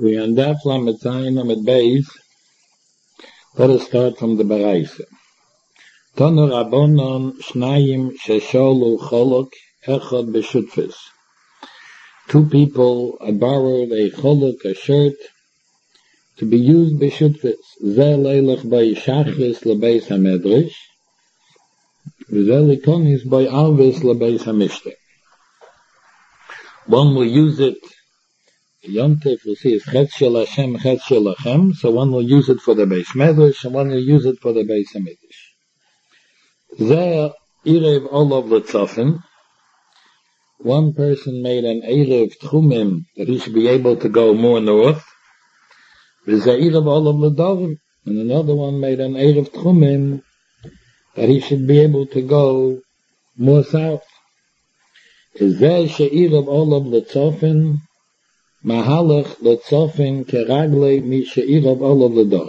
We on Daf Lamed Zayin Lamed Beis. Let us start from the Baraisa. Tanu Rabbonon Shnayim Shesholu Cholok Echad B'Shutfis. Two people borrowed a cholok, a shirt, to be used b'shutfis. Zeh leilach b'yishachis lebeis hamedrash. V'zeh likonis b'yalvis lebeis hamishte. One will use it. Yontif, we'll see, is Chetz Shel Hashem, Chetz Shel Lachem, so one will use it for the Beis Medrash, and one will use it for the Beis HaMikdash. Zeh Erev Olav L'Tzofim. One person made an Erev Tchumim, that he should be able to go more north. Zeh Erev Olav L'Dovim. And another one made an Erev Tchumim, that he should be able to go more south. Zeh She'erev Olav L'Tzofim, Mahalach L'Tzofim Keragle Mi She'erev Olav L'Dovim.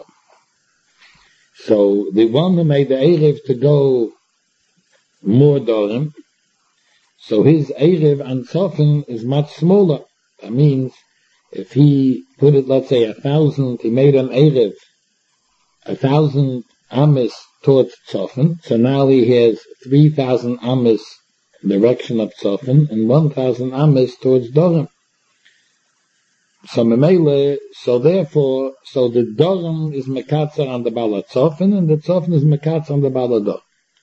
So the one who made the Erev to go more Dorim, so his Erev and Tzofim is much smaller. That means if he put it, let's say 1,000, he made an Erev 1,000 Amis towards Tzofim, so now he has 3,000 Amis in the direction of Tzofim and 1,000 Amis towards Dorim. So Memele, so therefore, so the Dorim is Mekatzer on the Bala Tzofim, and the Tzofim is Mekatzer on the Bala Dorim.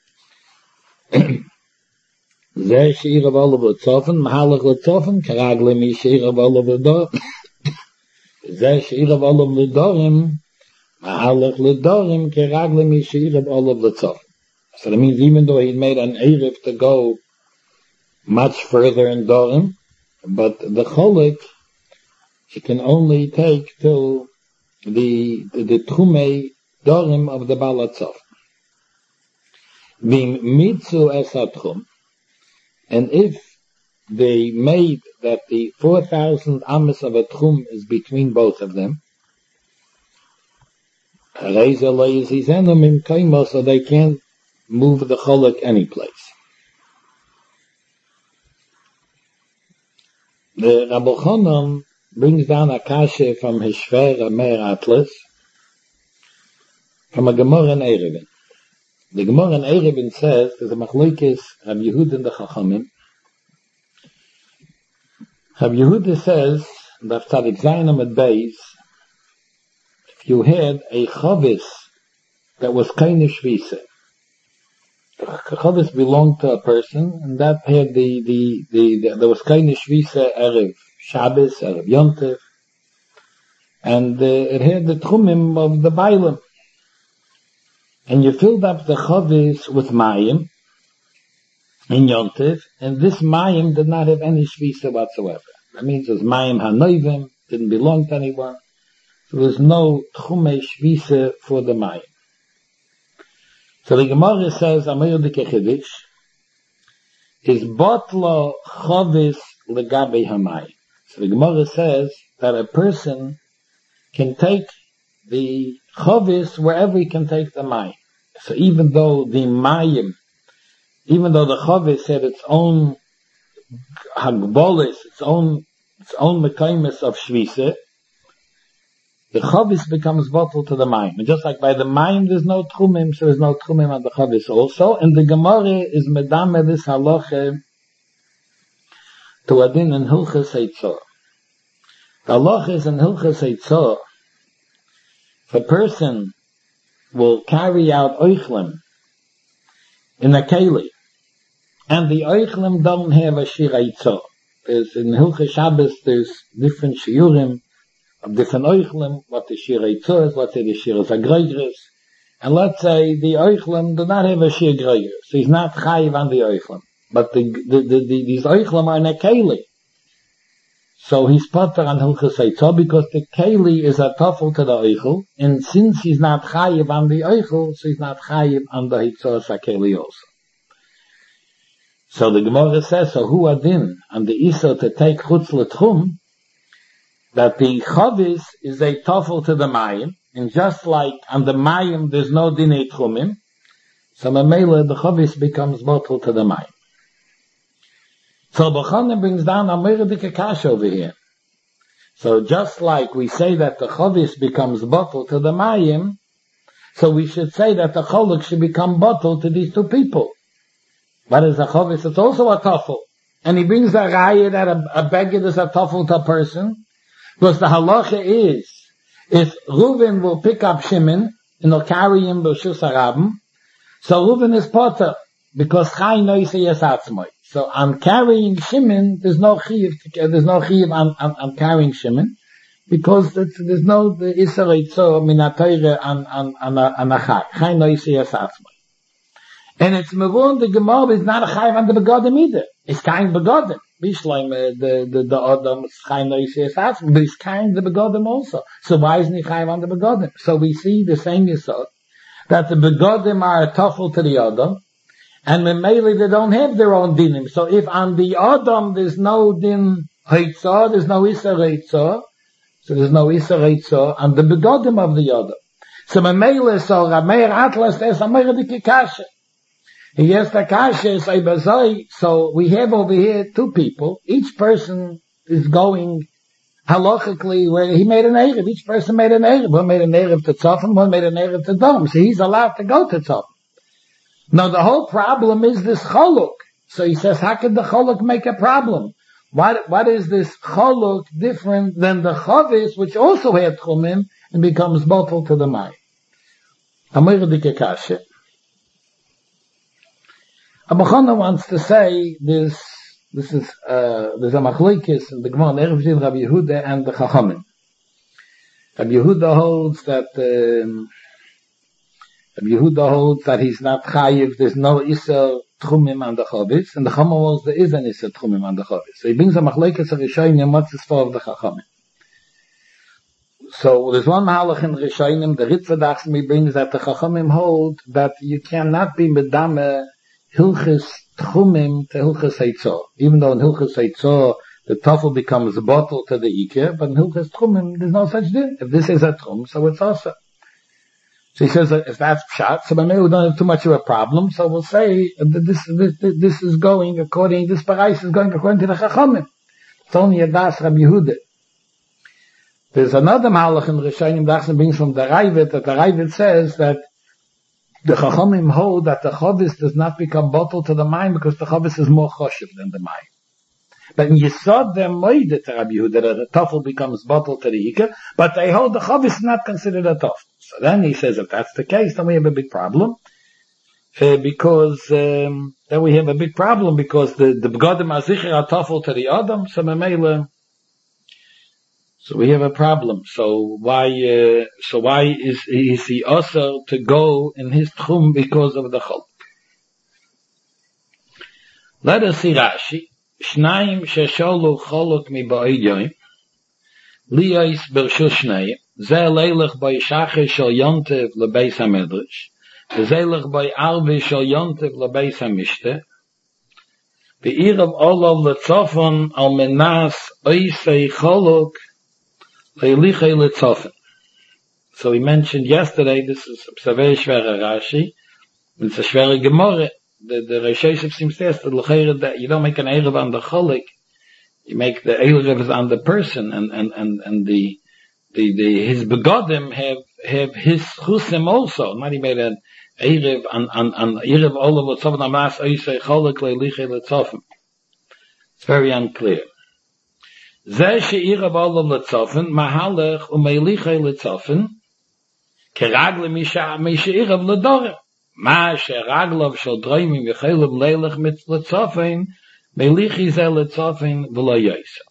Zeh She'erev Olav L'Tzofim, Mahalach L'Tzofim, Keragle Mi She'erev Olav L'Dorim. Zeh She'erev Olav L'Dorim, Mahalach L'Dorim, Keragle Mi She'erev Olav L'Tzofim. So that means even though he made an Erev to go much further in Dorim, but the Cholik, he can only take till the Tchumei Dorim of the Bala Tzofim. Vim Mitzu Es HaTchum. And if they made that the 4,000 Amis of a Tchum is between both of them, so they can't move the Cholok any place. The Rabbi Chanan brings down a kasha from his Shver Meir Atlas, from a Gemara in Erevin. The Gemara in Erevin says, there's a Machlokes Rabbi Yehuda and the Chachamim. Rabbi Yehuda says, that Tzadik Zayin Amud Beis, if you had a Chavis that was kind of Shvisa, the Chavis belonged to a person, and that had there was kind of Shvisa Erev Shabbos, Erev Yontif, and it had the Tchumim of the Bailam. And you filled up the Chavis with Mayim in Yontif, and this Mayim did not have any Shvisa whatsoever. That means it was Mayim HaNoivim, didn't belong to anyone. So there's no Tchumei Shvisa for the Mayim. So the Gemara says, Amir Dikechevish, is Botlo Chavis Legabe HaMayim. So the Gemara says that a person can take the Chavis wherever he can take the Mayim. So even though the Mayim, even though the Chavis had its own Hagbolis, its own Mekaimis of Shvisa, the Chavis becomes bottled to the Mayim. And just like by the Mayim there's no Tchumim, so there's no Tchumim on the Chavis also. And the Gemara is Medame this Halacha to Adin and Hilchas Eitzah. The Halacha is in Hilchas Eitzah. If a person will carry out Oichlim in a Keli, and the Oichlim don't have a Shir Eitzah. There's in Hilchas Shabbos, there's different Shiurim of different Oichlim, what the Shir Eitzah is, let's say the Shir Zagreigris, and let's say the Oichlim do not have a Shir Greigris, so he's not Chayiv on the Oichlim. But these Oichlim are in a Keli. So he's potter on Hilchas Eitzah because the Keli is a Tafel to the Oichel, and since he's not Chayiv on the Oichel, so he's not Chayiv on the Eitzah Sakeli also. So the Gemara says, so who adin on the Isa to take Chutz L'Tchum, that the Chavis is a Tafel to the Mayim, and just like on the Mayim there's no Dinei Tchumim, so Mamela the Chavis becomes bottle to the Mayim. So Bachana brings down a Meredike Kasha over here. So just like we say that the chavis becomes bottle to the mayim, so we should say that the cholok should become bottle to these two people. What is a chavis? It's also a tafel. And he brings a raya that a beged is a tafel to a person, because the halacha is, if Reuven will pick up Shimon, and he'll carry him b'shus harabim, so Reuven is potter, because Chai noise yasatzmoi. So on carrying Shimon, there's no chiv on carrying Shimon, because there's no the Isser Eitzor min ha-Torah on a Chai. Chai noise yasatzmoi. And it's mevon, the Gemara is not a Chai on the Begodim either. It's kind Begodim. Bishleim, the Adam is Chai noise yasatzmoi, but it's kind the Begodim also. So why isn't he Chai on the Begodim? So we see the same Yisod, that the Begodim are a tafel to the Adam, and Memele they don't have their own dinim. So if on the Adam there's no din Heitzah, there's no Isser Heitzah, so there's no Isser Heitzah on the Begodim of the Adam. So Memele, so Rameir Atlas, there's a Meredike Kasha. He has the Kasha, so we have over here two people. Each person is going halachically where he made an Erev. Each person made an Erev. One made an Erev to Tzofim, one made an Erev to Dom. So he's allowed to go to Tzofim. Now the whole problem is this choluk. So he says, how could the choluk make a problem? What is this choluk different than the chavis, which also had chumim and becomes bottle to the mayim? Amir Dike Abba Chana wants to say there's a machlokes in the Gemara, Erev Din Rabbi Yehuda and the Chachamim. Rabbi Yehuda holds that he's not chayiv, there's no Isser Tchumim on the Chavis, and the Chachamim holds there is an Isser Tchumim on the Chavis. So he brings a machlokes of Rishonim, what's the story of the Chachamim? So there's one mahalach in Rishonim, the Ritva Dachsmi brings that the Chachamim hold that you cannot be medame Hilchis Tchumim to Hilchis Eitzor. Even though in Hilchis Eitzor the tafel becomes a bottle to the Iker, but in Hilchis Tchumim there's no such thing. If this is a Tchum, so it's also. So he says that if that's pshat, so maybe we don't have too much of a problem, so we'll say that this is going according, this parais is going according to the Chachamim. It's only a das Rabbi Yehuda. There's another malach in Rishonim Dachsen brings from the Ravid, that the Ravid says that the Chachamim hold that the chavis does not become bottle to the mayim because the chavis is more choshev than the mayim. But in Yisod they're moide to Rabbi Yehuda that the tafel becomes bottle to the ikar, but they hold the chavis is not considered a tafel. So then he says if that's the case, then we have a big problem. Because then we have a big problem because the begodim azicher are tafel to the adam, so memele. So we have a problem. So why is he also to go in his tchum because of the cholok? Let us see Rashi. Shnayim shesholu cholok mi ba'idyoim liyos bershus shnayim ze leilach by shacher shel yontev lebeis hamedrash ze leilach by arve shel yontev lebeis hamishte ve'irav olav letzofon al menas oisei cholok. So we mentioned yesterday, this is a very schwere Rashi, it's a schwere Gemara. The Reisheshev seems to say that you don't make an Erev on the Cholik, you make the Erev on the person, and his begodim have his chusim also. Not he made an Erev on Erev Olav L'tzofim Amas Oisei Cholik Le'lichei L'tzofim. It's very unclear. Ze she'irav olav l'tzofin, mahalech u'meilichei l'tzofin, keragle mishe'irav l'dorim. Ma she'raglav shel droimim v'chelav leilech mit l'tzofin, meilichi ze l'tzofin v'lo yoysa.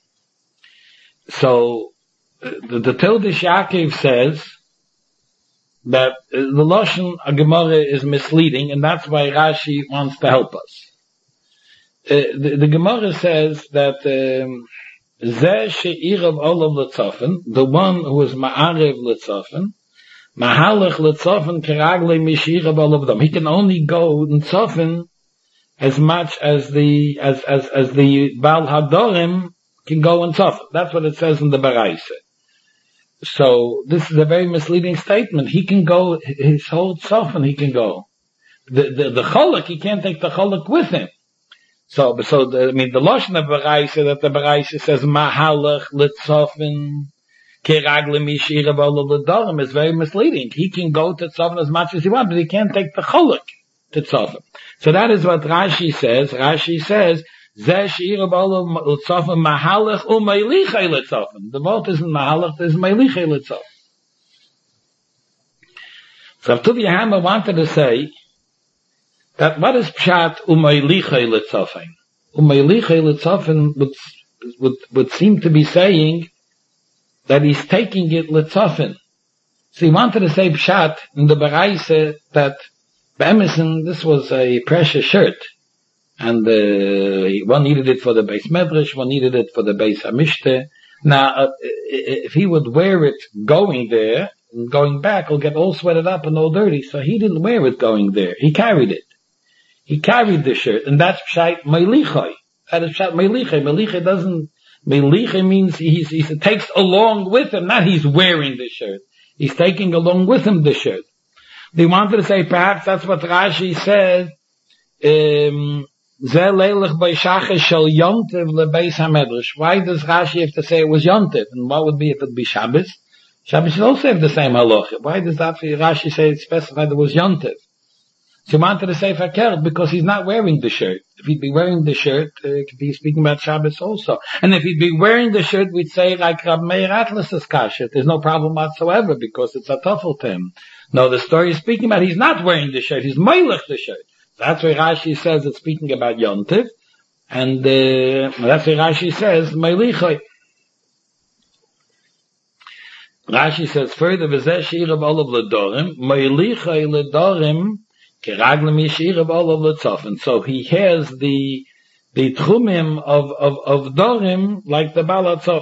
So, the Tildish Yaakov says that the Lashon Gemara is misleading, and that's why Rashi wants to help us. The Gemara says that, Zeh she'irav olav l'tzofin, the one who is ma'arev l'tzofin, mahalech l'tzofin keragle mishirav olav dam. He can only go in tzofin as much as the Baal Hadorim can go in tzofin. That's what it says in the Baraisa. So this is a very misleading statement. He can go his whole tzofin. He can go. The cholok, he can't take the cholok with him. So the Lashon of Baraisa, that the Baraisa says, Mahalach Litzofin, Kiragli Mishira Bolo L'Dorim, is very misleading. He can go to Tzofin as much as he wants, but he can't take the Cholok to Tzofin. So that is what Rashi says. Rashi says, Zeh Shira Bolo L'Tzofin, Mahalach U'Meilichei L'Tzofin. The vote isn't Mahalach, it's Meilichei L'Tzofin. So Tuvia Hammer wanted to say that what is Pshat U'Meilichei L'Tzofin? U'Meilichei L'Tzofin would seem to be saying that he's taking it L'Tzofin. So he wanted to say Pshat in the Baraisa that Be'emison, this was a precious shirt. And one needed it for the Beis Medrash, one needed it for the Beis HaMishteh. Now, if he would wear it going there, and going back, he'll get all sweated up and all dirty. So he didn't wear it going there. He carried it. He carried the shirt, and that's Pshat Meilichai. That is Pshat Meilichai. Meilichai means he takes along with him, not he's wearing the shirt. He's taking along with him the shirt. They wanted to say perhaps that's what Rashi says, Zeh leilach by Shachar shel Yontiv lebeis HaMedrash. Why does Rashi have to say it was Yontiv? And what would be if it be Shabbos? Shabbos should also have the same halacha. Why does that Rashi say it specified it was Yontiv? So he wanted to say Fakir because he's not wearing the shirt. If he'd be wearing the shirt, he could be speaking about Shabbos also. And if he'd be wearing the shirt, we'd say like Rab Meir Atlas's kashet. There's no problem whatsoever because it's a tuffle to him. No, the story is speaking about he's not wearing the shirt. He's meilech the shirt. That's why Rashi says it's speaking about Yontiv. And that's why Rashi says Meilichai. Rashi says further, V'zeh she'irav olav l'dorim, Meilichai l'dorim, so he has the tchumim of dorim like the balatzof.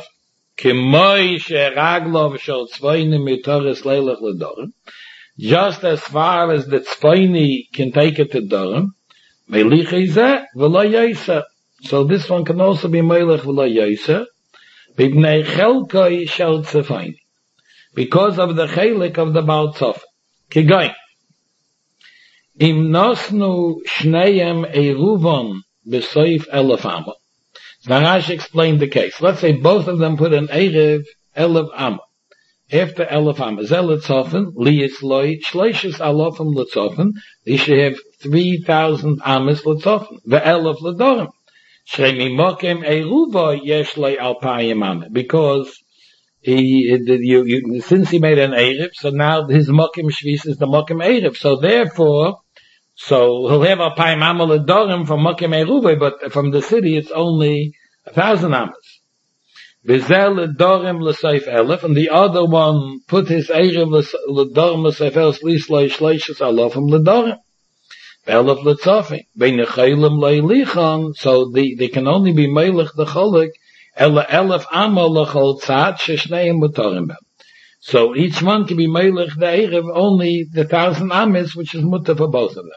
Just as far as the tzvaini can take it to dorim, so this one can also be melech v'lo yoser, because of the chelik of the balatzof. Kigoyin. Im nosnu shneim eruvon b'soif elef amma. Now Rashi explained the case. Let's say both of them put an erev elef amma. After elef amma, zel letzofen, liyis loy, shleishes alofim letzofen, they should have 3,000 amas letzofen. Ve'elef ledorim. Shremi mokem eruva yesh loy alpayim amma. Because since he made an erev, so now his mokem shvis is the mokem erev. So therefore, he'll have a payim amal adorim from Mokem Eruve, but from the city it's only 1,000 amas. V'zel adorim l'seif elef, and the other one put his erev l'dorim l'seif elef l'sloi shleishes alofim l'dorim. Elef l'tzofim. V'nechelim le'lichon, so they can only be melech the cholik, ela elef amal l'chol tzad sheshneim mutorim bem. So each one can be melech the erev, only the 1,000 amas, which is mutter for both of them.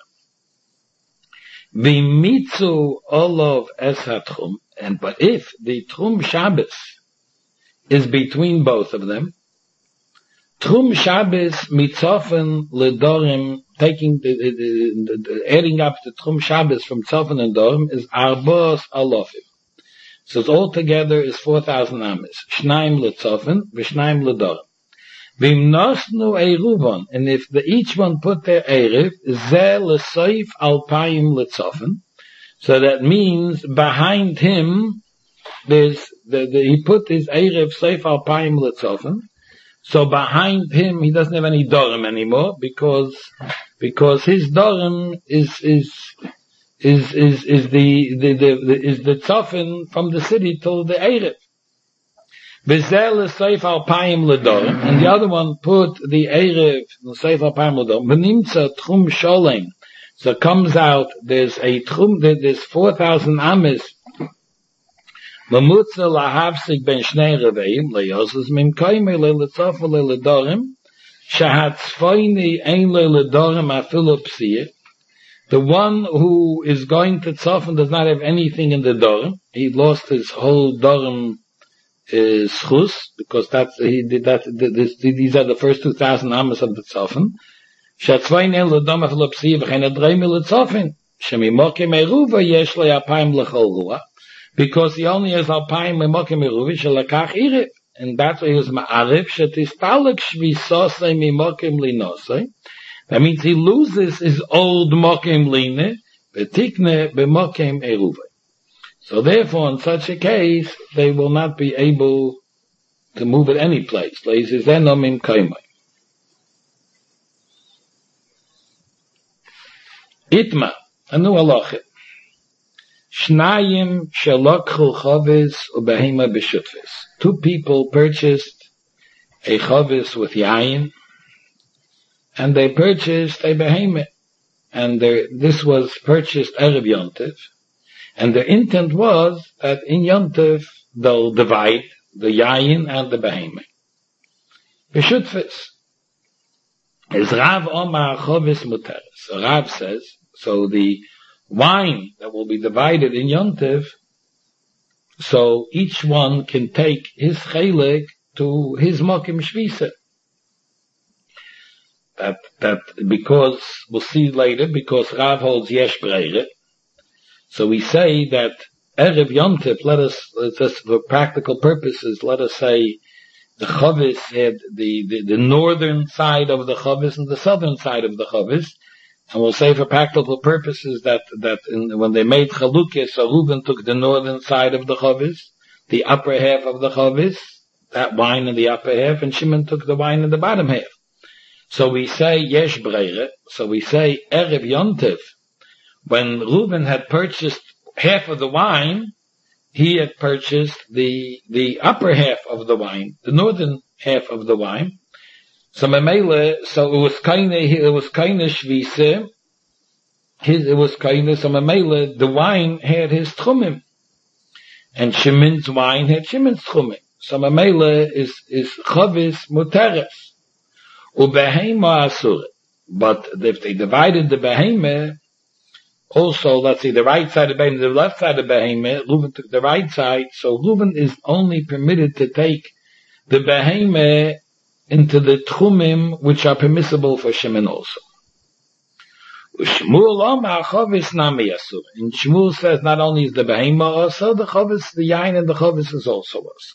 V'mitzu olav es hatchum, but if the Tchum Shabbos is between both of them, Tchum Shabbos mitzofen ledorim, taking adding up the Tchum Shabbos from Tzofen and Dorim is arbos alofim. So it's altogether is 4,000 amas. Shnaim letzofen, v'shnaim ledorim. V'imnosnu eiruvon, and if each one put their erev, zeh l'soif alpayim letzofen, so that means behind him, he put his erev soif alpayim letzofen, so behind him he doesn't have any dorim anymore, because his dorim is the tzofin from the city till the erev. And the other one put the Erev, Seif Alpayim L'Dorim, V'nimtza Tchum Sholem. So it comes out, there's a Tchum, there's 4,000 amas. Mamutza Lahavsik Ben Shnei Reveim, Le'yosas Mimkoime Le'letzofa Le'ledorim, Shahatzfoini Ein Le'ledorim Afilu Psiyah. The one who is going to Tzofan does not have anything in the Dorim. He lost his whole Dorim schus, because these are the first 2,000 amas of the Tzofan. Shemimokim eruva yesh le apayim lechol ruach, because he only has apayim mimokim eruva shelakach iriv, and that's why he was ma'ariv shetistalek shvisosei mimokim linosei. That means he loses his old mokim line, betikne b'mokim eruva. So therefore, in such a case, they will not be able to move at any place. Itma, anu halacha. Shnayim shelokchu chavis ubehema b'shutfis. Two people purchased a chavis with yayin, and they purchased a behema, and this was purchased erev yontif, and the intent was that in yontif they'll divide the yayin and the behema. B'shutfis. Is Rav Omar chavis muteres. So Rav says, so the wine that will be divided in yontif, so each one can take his chelik to his mokim shvisa. That because, we'll see later, because Rav holds yesh breire. So we say that erev yontif, let's for practical purposes, let us say the chavis had the northern side of the chavis and the southern side of the chavis. And we'll say for practical purposes that when they made chalukah, so Reuben took the northern side of the chavis, the upper half of the chavis, that wine in the upper half, and Shimon took the wine in the bottom half. So we say yesh breire. So we say erev yontif. When Reuben had purchased half of the wine, he had purchased the upper half of the wine, the northern half of the wine. So Mamela, so it was kind of shvise. It was kind of, so Mamela, the wine had his tchumim. And Shimon's wine had Shimon's tchumim. So Mamela is chavis muteres. Ubehema asur. But if they divided the behema, also, let's see, the right side of behema, the left side of behema, Reuven took the right side, so Reuven is only permitted to take the behema into the tchumim which are permissible for Shimon also. Shmuel Omar chavis nami asur. And Shmuel says not only is the behema also, the chavis, the yain and the chavis is also also.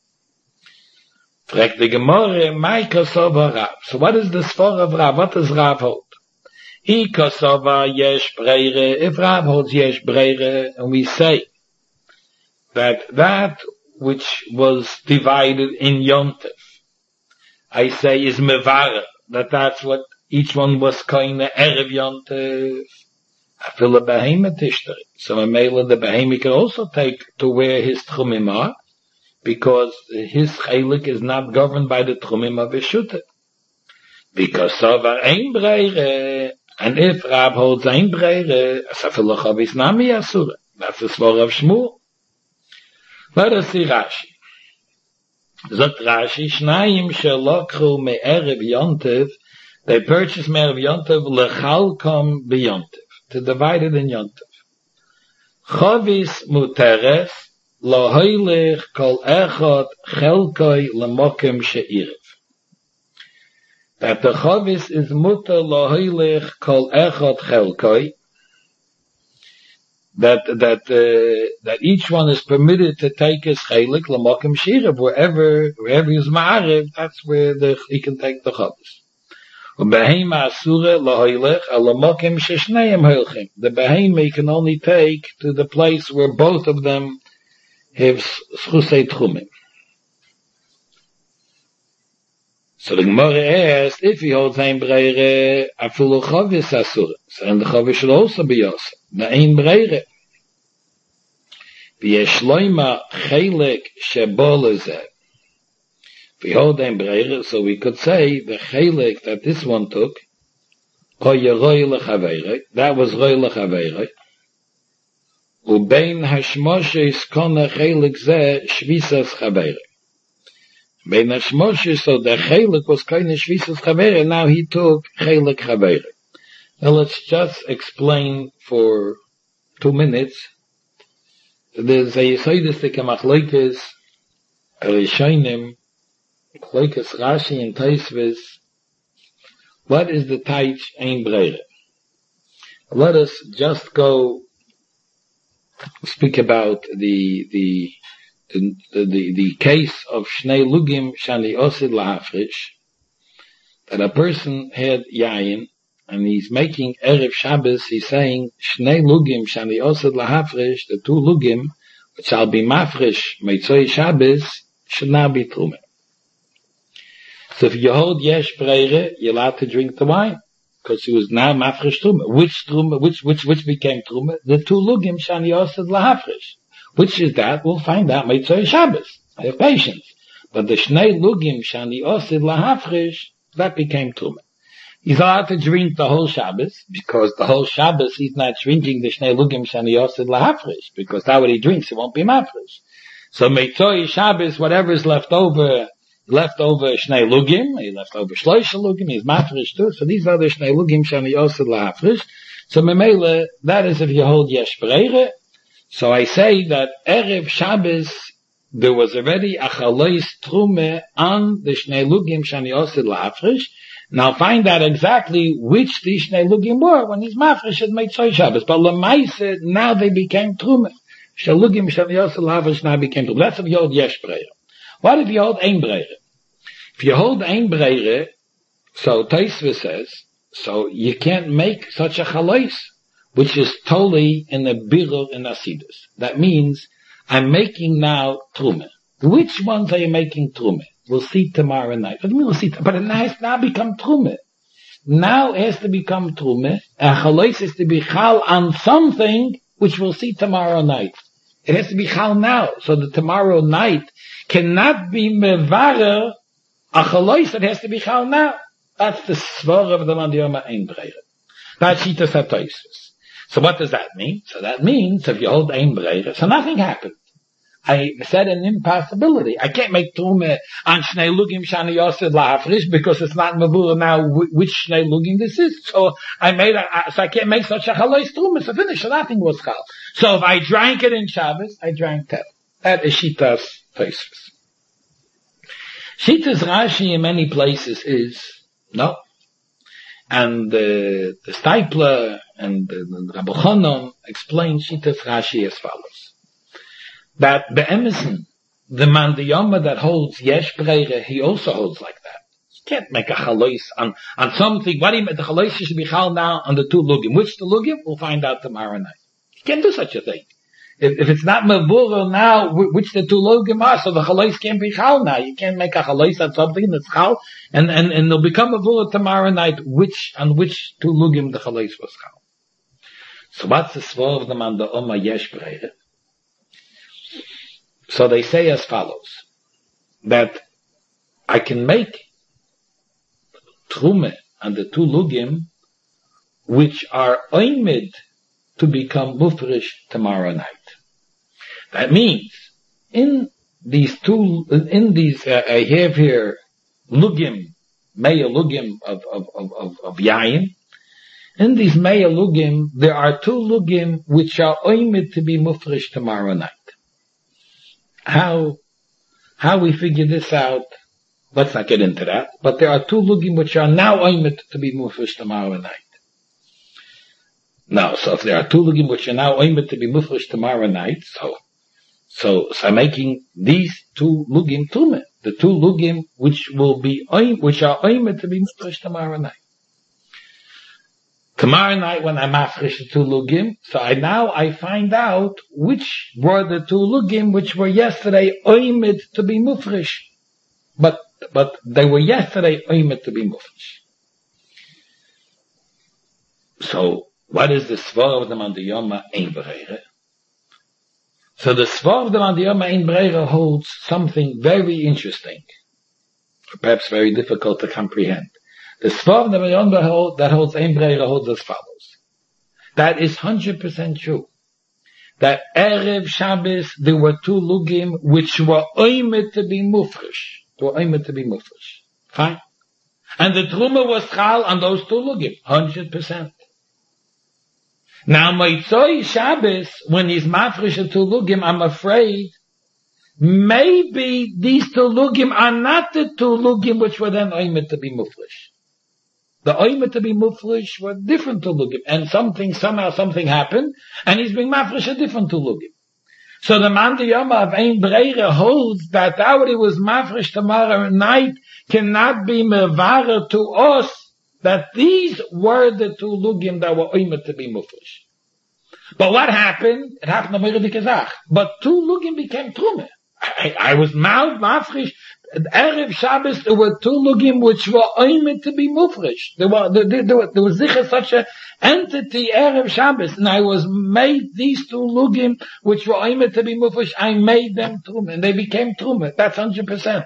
Fragt the Gemara, my kasova Rav. So what is the sfor of Rav? What does Rav hold? I kasova yesh breire. If Rav holds yesh breire, and we say that which was divided in yontif, I say is mevara, that's what each one was kind of erev yontif. I feel a behema tishtari. So a male the behema can also take to where his tchumim are, because his chelik is not governed by the tchumim of his shutah. Because sovar ein breire, and if Rab holds ein breire, asafil chavis nami asura. That's the svar of Shmuel. Let us see Rashi. Zot Rashi, Shnayim shelokchu me'erev yontiv, they purchased me'erev yontiv lechalkom b'yontiv, to divide it in yontiv. Chavis muteres, lo hoilich kol echot chelkoi lemokim she'iriv. That the chavis is muter lo hoilich kol echot chelkoi, that each one is permitted to take his chelik l'mokim shirav, wherever he's ma'ariv, that's where he can take the chavis. Ubehema asura lahoylech alamokim sheshneim hoylchim. The behema can only take to the place where both of them have schusei tchumim. So the Gemara asked, if he holds ein breire, afilu chavis asura, so then the chavis should also be yosa. Ein breire. V'yesh loima chelik shebo lezeh. If we hold ein breire, so we could say the chelik that this one took, koye roi lechaveirei, that was roi lechaveirei, ubein hashmoshes kona chelik zeh shvisas chaveirei. Bein hashmoshes, so the chelik was kona shvisas chaveirei, now he took chelik chaveirei. Now let's just explain for 2 minutes. There's a yisoidistik machlokes rishonim, machlokes Rashi and Tosfos. What is the taich ein breire? let us just go speak about the case of Shnei Lugim Shani Osid Lahafrish, that a person had Yayin, and he's making Erev Shabbos, he's saying, Shnei Lugim Shani Osid Lahafrish, the two Lugim, which shall be Mafresh Meitzoi Shabbos, should now be Trumah. So if you hold Yesh Breire, you're allowed to drink the wine, because he was now Mafresh Trumah. Which became Trumah? The two Lugim Shani Osid Lahafrish. Which is that? We'll find out Meitzoi Shabbos. I have patience. But the Shnei Lugim Shani Osid Lahafrish, that became Trumah. He's allowed to drink the whole Shabbos, because the whole Shabbos he's not drinking the Shnei Lugim Shani Osid Lahafrish, because that what he drinks, it won't be Mafresh. So Meitzoi Shabbos, whatever is left over Shnei Lugim, he left over Shloisha Lugim, he's Mafresh too, so these are the Shnei Lugim Shani Osid Lahafrish. So Memele, that is if you hold Yesh Breire. So I say that Erev Shabbos, there was already a Chalois Trumah on the Shnei Lugim Shani Osid Lahafrish. Now find out exactly which the Shnei Lugim were when he's Mafresh at Meitzoi Shabbos. But Lamaise, now they became Trumah. Shnei Lugim Shani Osid Lahafrish now became Trumah. That's if you hold Yesh Breire. What if you hold Ein Breire? If you hold Ein Breire, so Tosfos says, so you can't make such a Chalois, which is totally in the Birur in Asidus. That means, I'm making now Trumah. Which ones are you making Trumah? We'll see tomorrow night. But it has now become Trumah. Now it has to become Trumah. A Chalois is to be Chal on something, which we'll see tomorrow night. It has to be Chal now, so that tomorrow night cannot be Mevarer a Chalois, it has to be Chal now. That's the Svar of the Mandiyoma Ein Breire. That's Shitas HaTosfos. So what does that mean? So that means if you hold Ein Breire, so nothing happened. I said an impossibility. I can't make Trumah on Shnei Lugim Shani Osid Lahafrish because it's not Mavura now which Shnei Lugim this is. So I can't make such a Chalois Trumah. So finish, so nothing was Chal. So if I drank it in Shabbos, I drank Tel. That is Shitas Tosfos. Shitas Rashi in many places is no. And the Steipler and the Rabbi Chanan explain Shitas Rashi as follows. That Be'emerson, the Mandiyoma that holds Yesh Breire, he also holds like that. You can't make a Chalois on something. What do you mean? The Chalois should be Chal now on the two Lugim. Which the Lugim? We'll find out tomorrow night. You can't do such a thing. If it's not Mavura now, which the two Lugim are, so the Chalois can't be Chal now. You can't make a Chalois on something that's Chal, and they'll become Mavura tomorrow night, on which two Lugim the Chalois was Chal. So what's the Svar of the Mandiyoma Yesh Breire? So they say as follows, that I can make Trumah on the two Lugim, which are oimid to become mufresh tomorrow night. That means, I have here Lugim, Meya Lugim of Yayin. In these Meya Lugim, there are two Lugim which are oimid to be mufresh tomorrow night. How we figure this out, let's not get into that, but there are two Lugim which are now oimid to be mufresh tomorrow night. Now, so if there are two Lugim which are now oimid to be mufresh tomorrow night, so I'm making these two Lugim Trumah, the two Lugim which are oimid to be mufresh tomorrow night. Tomorrow night when I'm mafresh the two Lugim, so I find out which were the two Lugim which were yesterday oimid to be mufresh. But they were yesterday oimid to be mufresh. So, what is the Svar of the Mandiyoma Ein Breire? So the Svar of the Mandiyoma Ein Breire holds something very interesting, or perhaps very difficult to comprehend. The Svar of the Mandiyoma that holds Ein Breire holds as follows. That is 100% true. That Erev Shabbos there were two Lugim which were oimid to be mufresh. Fine. And the Trumah was Chal on those two Lugim. 100%. Now, Meitzoi Shabbos, when he's mafresh the two Lugim, I'm afraid, maybe these two Lugim are not the two Lugim which were then oimid to be mufresh. The oime to be mufresh were different tulugim. And somehow something happened, and he's being mafresh a different tulugim. So the man the Yoma of Ein Breire holds that what he was mafresh tomorrow night cannot be mevara to us, that these were the tulugim that were oime to be mufresh. But what happened? It happened to Meredith Kazach. But tulugim became trume. I was mafresh. Erev Shabbos, there were tulugim which were oime to be mufresh. There was such a entity, Erev Shabbos, and I was made these tulugim which were oime to be mufresh, I made them trume, and they became trume. That's 100%.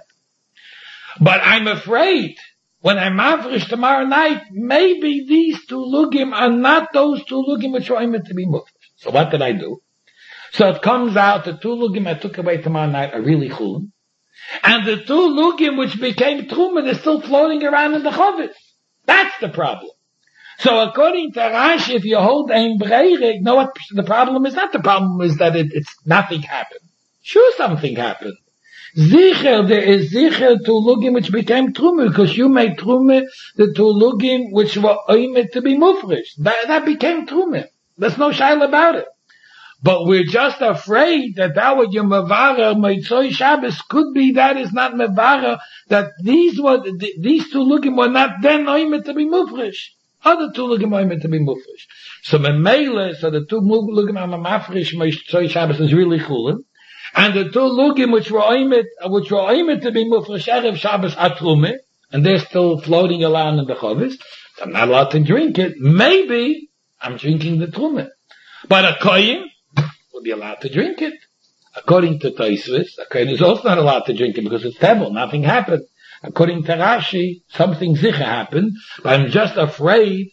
But I'm afraid, when I'm mafresh tomorrow night, maybe these tulugim are not those tulugim which were oime to be mufresh. So what did I do? So it comes out the tulugim I took away tomorrow night are really chulin. And the two lugim which became truma, they're still floating around in the chovis. That's the problem. So according to Rashi, if you hold ein breire, you know what the problem is? Not the problem is that it's nothing happened. Sure, something happened. Zicher, there is zicher two lugim which became truma, because you made truma the two lugim which were oimed to be mufresh. That became truma. There's no shaila about it. But we're just afraid that what your mevara Motzei Shabbos could be that is not mevara, that these two lugim were not then oimed to be mufresh. Other two lugim oimed to be mufresh. So memele, so the two lugim are mafresh Motzei Shabbos is really chulin, and the two lugim which were oimed to be mufresh Erev Shabbos are trume, and they're still floating around in the chovis. So I'm not allowed to drink it. Maybe I'm drinking the trume, but a kohen will be allowed to drink it. According to Tosfos, a kohen is also not allowed to drink it because it's tevel, nothing happened. According to Rashi, something zicha happened, but I'm just afraid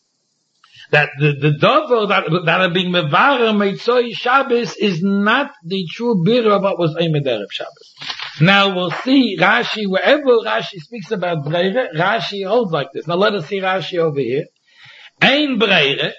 that the dover that are being mevara Motzei Shabbos is not the true birra of what was Eimed Erev Shabbos. Now we'll see Rashi, wherever Rashi speaks about breire, Rashi holds like this. Now let us see Rashi over here. Ein breire.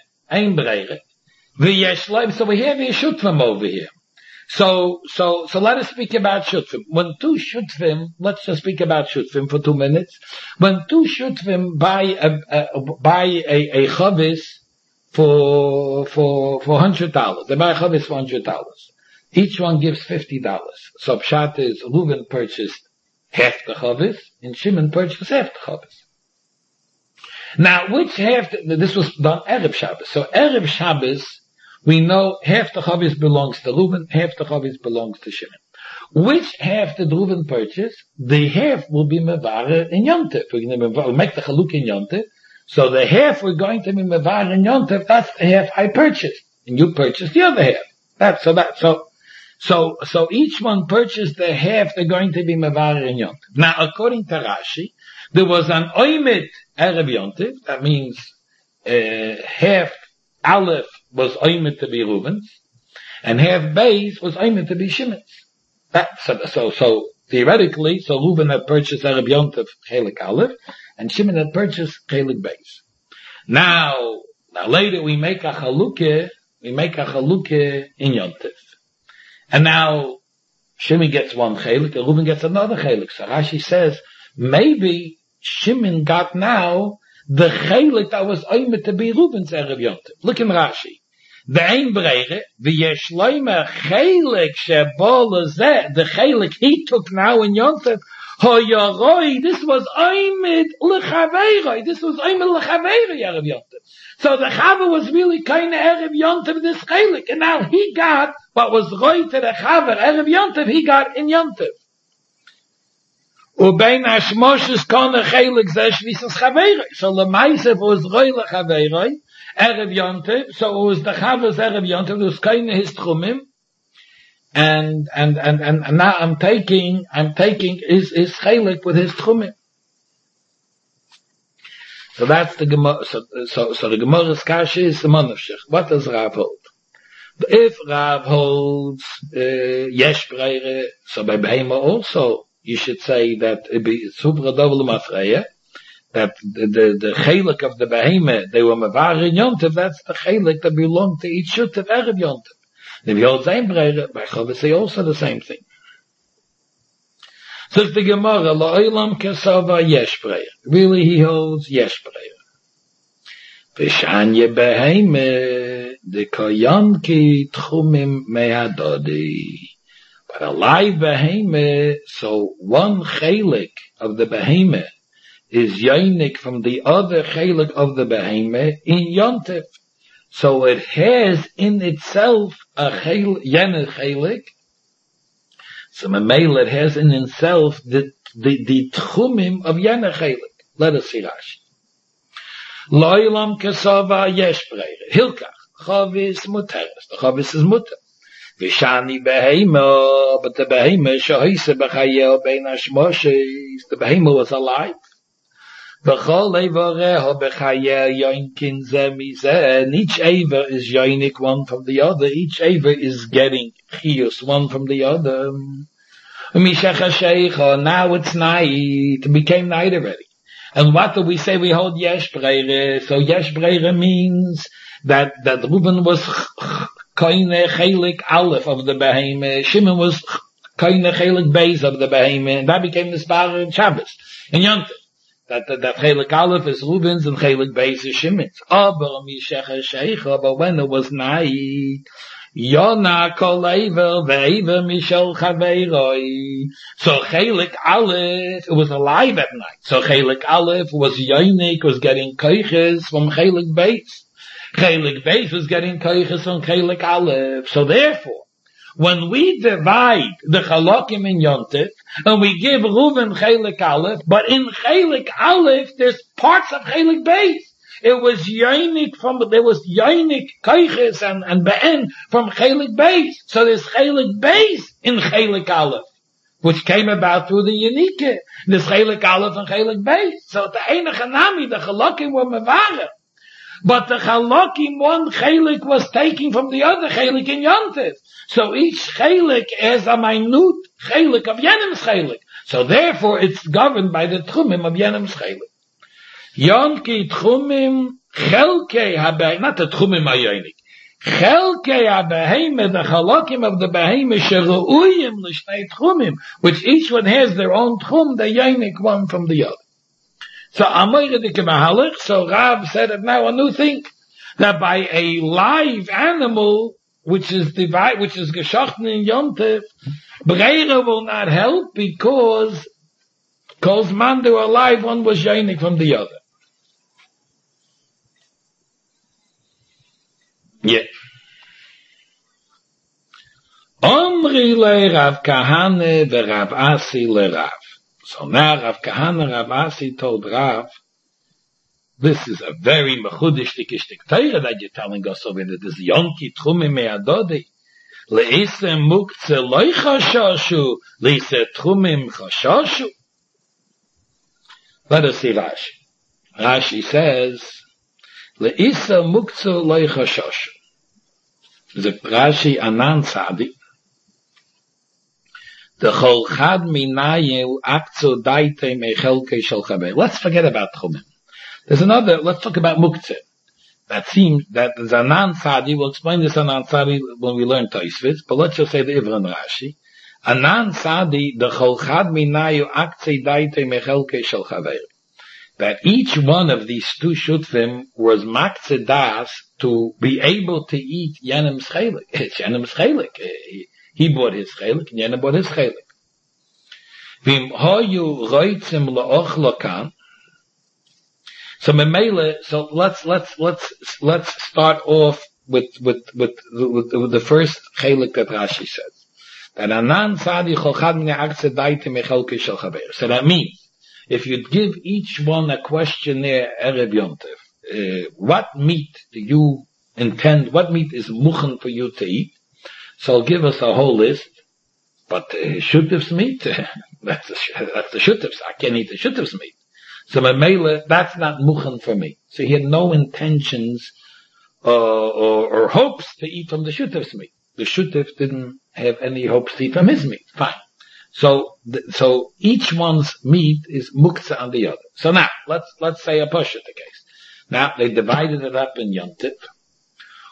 So we have a shutfim over here. So let us speak about shutfim. When two shutfim, let's just speak about shutfim for 2 minutes. When two shutfim buy a chavis for $100, they buy a chavis for $100. Each one gives $50. So pshat is Reuven purchased half the chavis and Shimon purchased half the chavis. Now, which half? This was done Erev Shabbos. So Erev Shabbos, we know half the chavis belongs to Reuven, half the chavis belongs to Shimon. Which half did Reuven purchase? The half will be mevara in Yom Tov. We'll make the chaluk in Yom Tov. So the half we're going to be mevara in Yom Tov, that's the half I purchased, and you purchased the other half. So each one purchased the half they're going to be mevara in Yom Tov. Now, according to Rashi, there was an oimed Erev Yom Tov. That means half Aleph was oimed to be Reuven's, and half Beis was oimed to be Shimon's. So theoretically, so Reuven had purchased Erev Yom Tov Chelik Aleph, and Shimon had purchased Chelik Beis. Now later we make a chalukah in Yom Tov, and now Shimon gets one Chelik, and Reuven gets another Chelik. So Rashi says maybe Shimon got now the chelik that was oimed to be Reuven's Erev Yom Tov. Look in Rashi. The ein breire, v'yesh loimer chelik shebo lezeh, the chelik he took now in Yom Tov, hoyoroi, this was oimed lechaveiroi, this was oimed lechaveiroi Erev Yom Tov. So the chaver was really kind of Erev Yom Tov this chelik, and now he got what was roi to the chaver Erev Yom Tov, he got in Yom Tov. Ubein hashmoshes kone chelik zeh shvisas chaveiroi. So lemaisef was roi lechaveiroi, Erev Yom Tov, so it was the Chavos Erev Yom Tov, it was kind of his trumim, and now I'm taking his chelik with his trumim. So that's the Gemara, so the Gemara's kasha is the Monavshich. What does Rav hold? If Rav holds, yesh breire, so by Behema also, you should say that it be Subra Dovel Mafreya, that the chelik of the behemoth, they were mevar in Yom Tov, that's the chelik that belonged to each shut of Erev Yom Tov. If you hold same breire, by Chavis, they also the same thing. Says the Gemara, La'olam Kesava Yesh Breyer. Really, he holds Yesh Breyer. V'shanye Beheime, the Koyanki Tchumim Me'adodi. But a live Beheime, so one chelik of the Beheime is yonik from the other chelik of the Beheime in Yontif. So it has in itself a yene chelik. So Mamela, it has in itself the tchumim of yene chelik. Let us see Rashi. Lo'ilam kesava yesh breire. Hilkach. Chavis muteres. The chavis is muter. Vishani behema. But the behema shahise b'chayel bein hashmoshes. The behema was alive. V'chol eivareho b'chayel yoinkin ze mizeh. And each eiver is yoinik one from the other. Each eiver is getting chiyus one from the other. Now it's night. It became night already. And what do we say we hold yesh breire? So yesh breire means that Reuben was koine chelik aleph of the behemoth. Shimon was koine chelik beis of the behemoth. And that became the spar in Shabbos. In Yontif. That chelik aleph is Reuben's and chelik beis is Shimon's. But when it was night, Yona kol eiver ve'eiver mishel chaveiroi. So chelik aleph, it was alive at night. So chelik aleph was yonik, was getting koiches from chelik beis. Chelik beis was getting koiches from chelik aleph. So therefore, when we divide the chalokim in Yontif, and we give Reuven chelik aleph, but in chelik aleph, there's parts of chelik beis. It was yonik there was yonik koiches and be'en from chelik beis. So there's chelik beis in chelik aleph, which came about through the Yanike. There's chelik aleph and chelik beis. So the einach nami, the chalokim were mevarer. But the chalokim, one chelik was taking from the other chelik in Yontif. So each chelik is a minute chelik of Yenem's chelik. So therefore it's governed by the tchumim of Yenem's chelik. Yonki tchumim chelkei habeheim, not the tchumim hayonik. Chelkei habeheim, the chalokim of the beheim, sheru'uyim l'shnei tchumim, which each one has their own tchum, the yonik one from the other. So Amoyredike Mahalach, so Rav said it now a new thing, that by a live animal, which is geschachten in Yontif, Breire will not help because man they were alive, one was yonik from the other. Yeah. Omri le Rav Kahane ve Rav Asi le Rav. So now Rav Kahane, Rav Asi told Rav, this is a very mechudishtikishtik Torah that you're telling us over there. This yonki tchumim me'adodi. Le'ise muktze loy chashashu, le'ise tchumim chashashu. Let us see Rashi. Rashi says, Le'isa muktzu loy chashashu. The Rashi Anan Tzadi. The chol chad minayu aktzu daite mechelke shel chaber. Let's forget about tchumim. There's another, let's talk about muktzeh. That seems that the Anan Tzadi, we'll explain this Anan Tzadi when we learn Tosfos, but let's just say the Ivra and Rashi. Anan Tzadi, the chol chad minayu aktzu daite mechelke shel chaber. That each one of these two shutfim was makzedas to be able to eat Yenem's chelik. It's Yenem's chelik. He bought his chelik, and Yenem bought his chelik. Vim hoyu roitzim la'och lakan. So memele. So let's start off with the first chelik that Rashi says. That anan tzadi cholchad min ha'aktzeh daite mechelke shel chaber. So that means, if you'd give each one a questionnaire, Erev Yontif, what meat do you intend, what meat is muchen for you to eat? So give us a whole list. But Shutif's meat, that's the Shutif's. I can't eat the Shutif's meat. So Mamela, that's not muchen for me. So he had no intentions or hopes to eat from the Shutif's meat. The Shutif didn't have any hopes to eat from his meat. Fine. So each one's meat is muktzah on the other. So now, let's say a push at the case. Now, they divided it up in Yontif.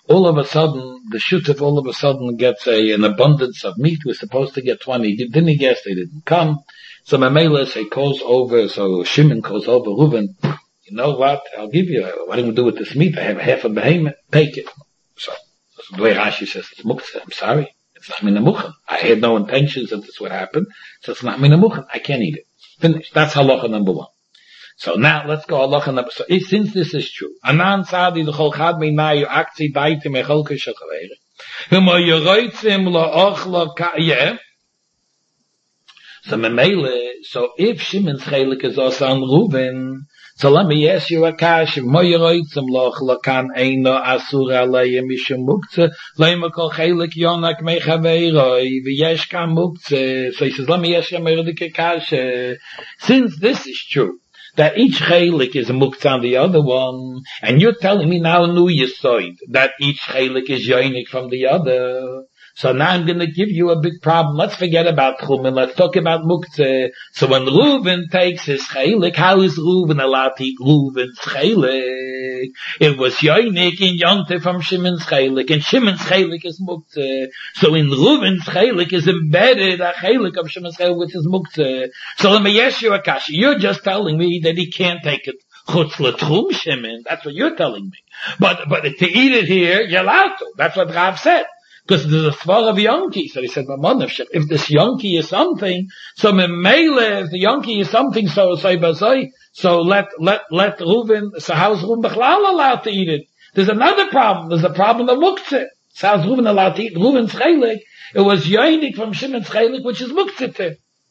all of a sudden, the shutef all of a sudden gets an abundance of meat. We're supposed to get 20. He didn't guess, they didn't come. So Mamela calls over, so Shimon calls over Reuven. You know what? I'll give you, what do we do with this meat? I have half a behemoth. Take it. So the way Rashi says, it's muktzeh. I'm sorry. It's not mina muchen. I had no intentions that this would happen. So it's not mina muchen. I can't eat it. Finished. That's halacha number 1. So now let's go halacha number. So since this is true, anan sadi l'chol chad meinayu akzi daitim echolke shachavere. Himo yeroitzim la'ochla ka'yeh. So memele, so if Shimon's chelik is also on Reuven, so let me ask you a kash, if mo yeroitzim la'ochla kan eino asur alei mishum muktzeh, leima kol chelik yonak mechaveiroi, v'yesh kan muktzeh. So he says, let me ask you a meredike kash, since this is true, that each chelik is a muktzah on the other one, and you're telling me now new yisoid that each chelik is yoinik from the other. So now I'm going to give you a big problem. Let's forget about Chumin. Let's talk about muktzah. So when Reuven takes his chelik, how is Reuven allowed to eat Reuven's chelik? It was yoinik in Yonte from Shimon's chelik, and Shimon's chelik is muktzah. So in Reuven's chelik is embedded a chelik of Shimon's chelik, which is muktzah. So let me ask you a kasha. You're just telling me that he can't take it chutz l'tchum Shimon. That's what you're telling me. But to eat it here, you're allowed to. That's what Rav said. Because there's a svar of Yonki. So he said, if this Yonki is something, so Memele, if the Yonki is something, so let Reuven, so how's Reuven Bechlal allowed to eat it? There's another problem. There's a problem of muktzeh. So how's Reuven allowed to eat Reuven's chelik? It was yoinik from Shimon's chelik, which is muktzeh.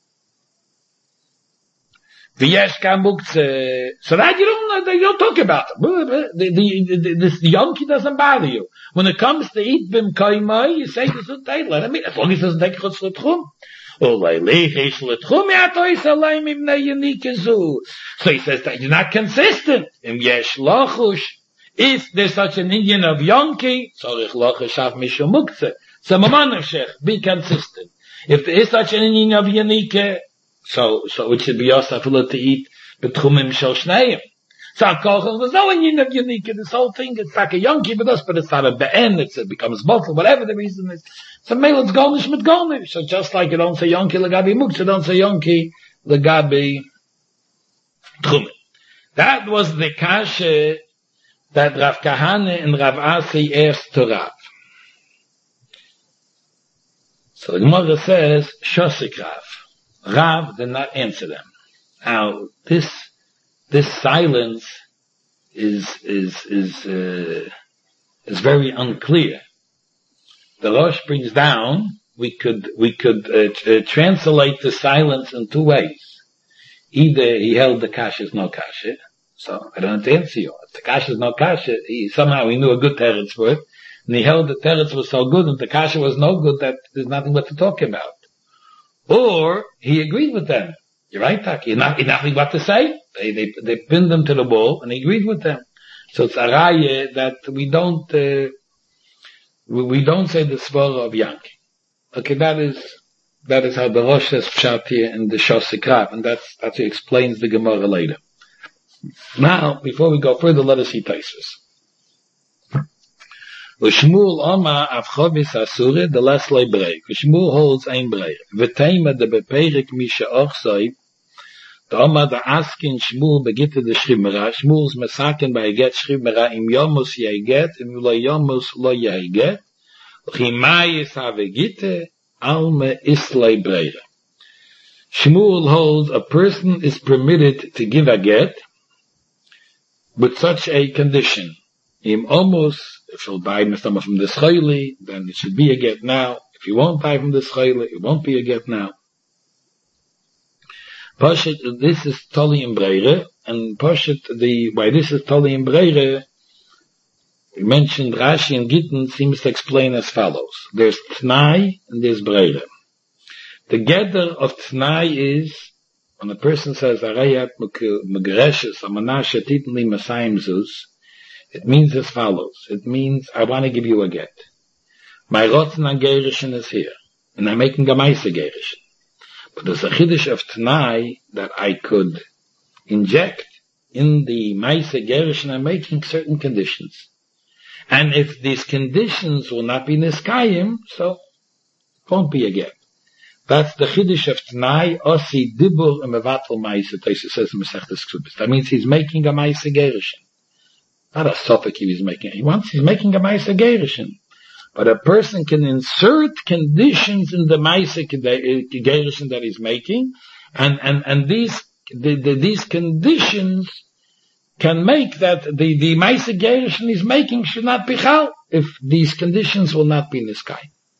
V'yesh ka muktzeh. So that you don't talk about it. The Yonki doesn't bother you. When it comes to eat bim kaimai, you say this is let him eat, as long as he doesn't take chutz l'tchum. So he says that you're not consistent. Im yesh lachush. If there's such an Indian of Yonki, tzorich lachush av mishum muktzeh. So mamanavshech, be consistent. If there is such an Indian of Yanike, so it should be also to eat betchumim shel shneim. So there's no Indian of Yanike. This whole thing, it's like a Yonki with us, but it's not a be'en, it becomes bottle, whatever the reason is. So male, it's golnish mit golnish. So just like you don't say Yonki legabi muktzeh, don't say Yonki legabi tchumim. That was the kasha that Rav Kahane and Rav Asi asked to Rav. So the Gemara says, Shosik Rav. Rav did not answer them. Now, this silence is very unclear. The Rosh brings down, we could translate the silence in 2 ways. Either he held the kasha is no kasha, so I don't have to answer you. If the kasha is no kasha, somehow he knew a good teretz for it, and he held the teretz was so good, and the kasha was no good that there's nothing what to talk about. Or he agreed with them. You're right, Taki. Nothing what to say. They pinned them to the wall, and he agreed with them. So it's a raya that we don't say the svara of Yanki. Okay, that is how the Rosh says pshat here in the Shosik Rav, and that's how he explains the Gemara later. Now, before we go further, let us see Taisus. Shmuel Oma Avchovis Asure the last lay break. Shmuel holds ein break. V'teima de beperik misha ochsoi. The Oma the asking Shmuel begitte de Shrimera. Shmuel's mesaken by get Shrimera im yomus yeget im lo yomus lo yeget. Chimayis havegitte alme islay breire. Shmuel holds a person is permitted to give a get with such a condition. If he'll buy some from the schayli, then it should be a get now. If he won't buy from the schayli, it won't be a get now. Poshet, this is Toli and Breire, and Poshet, why this is Toli and Breire, we mentioned Rashi and Gittin seems to explain as follows. There's Tnai and there's Breire. The gather of Tnai is, when a person says, Arayat Megereshes, Amanasha Titli Masayim Zuz, it means as follows. It means, I want to give you a get. My Rotzen and Gerishin is here. And I'm making a Maise Gerishin. But there's a Chiddush of Tnai that I could inject in the Maise Gerishin. I'm making certain conditions. And if these conditions will not be niskayim, so it won't be a get. That's the chiddush of Tnai, Osi, Dibur, and Mevatel Maisa, Taisa says in Masechtas Ksubis. That means he's making a Maisa Gerishin. Not a Sophic he's making. He's making a Maisa Gerishin. But a person can insert conditions in the Maisa Gerishin that he's making, and these conditions can make that the Maisa Gerishin he's making should not be chal, if these conditions will not be niskai.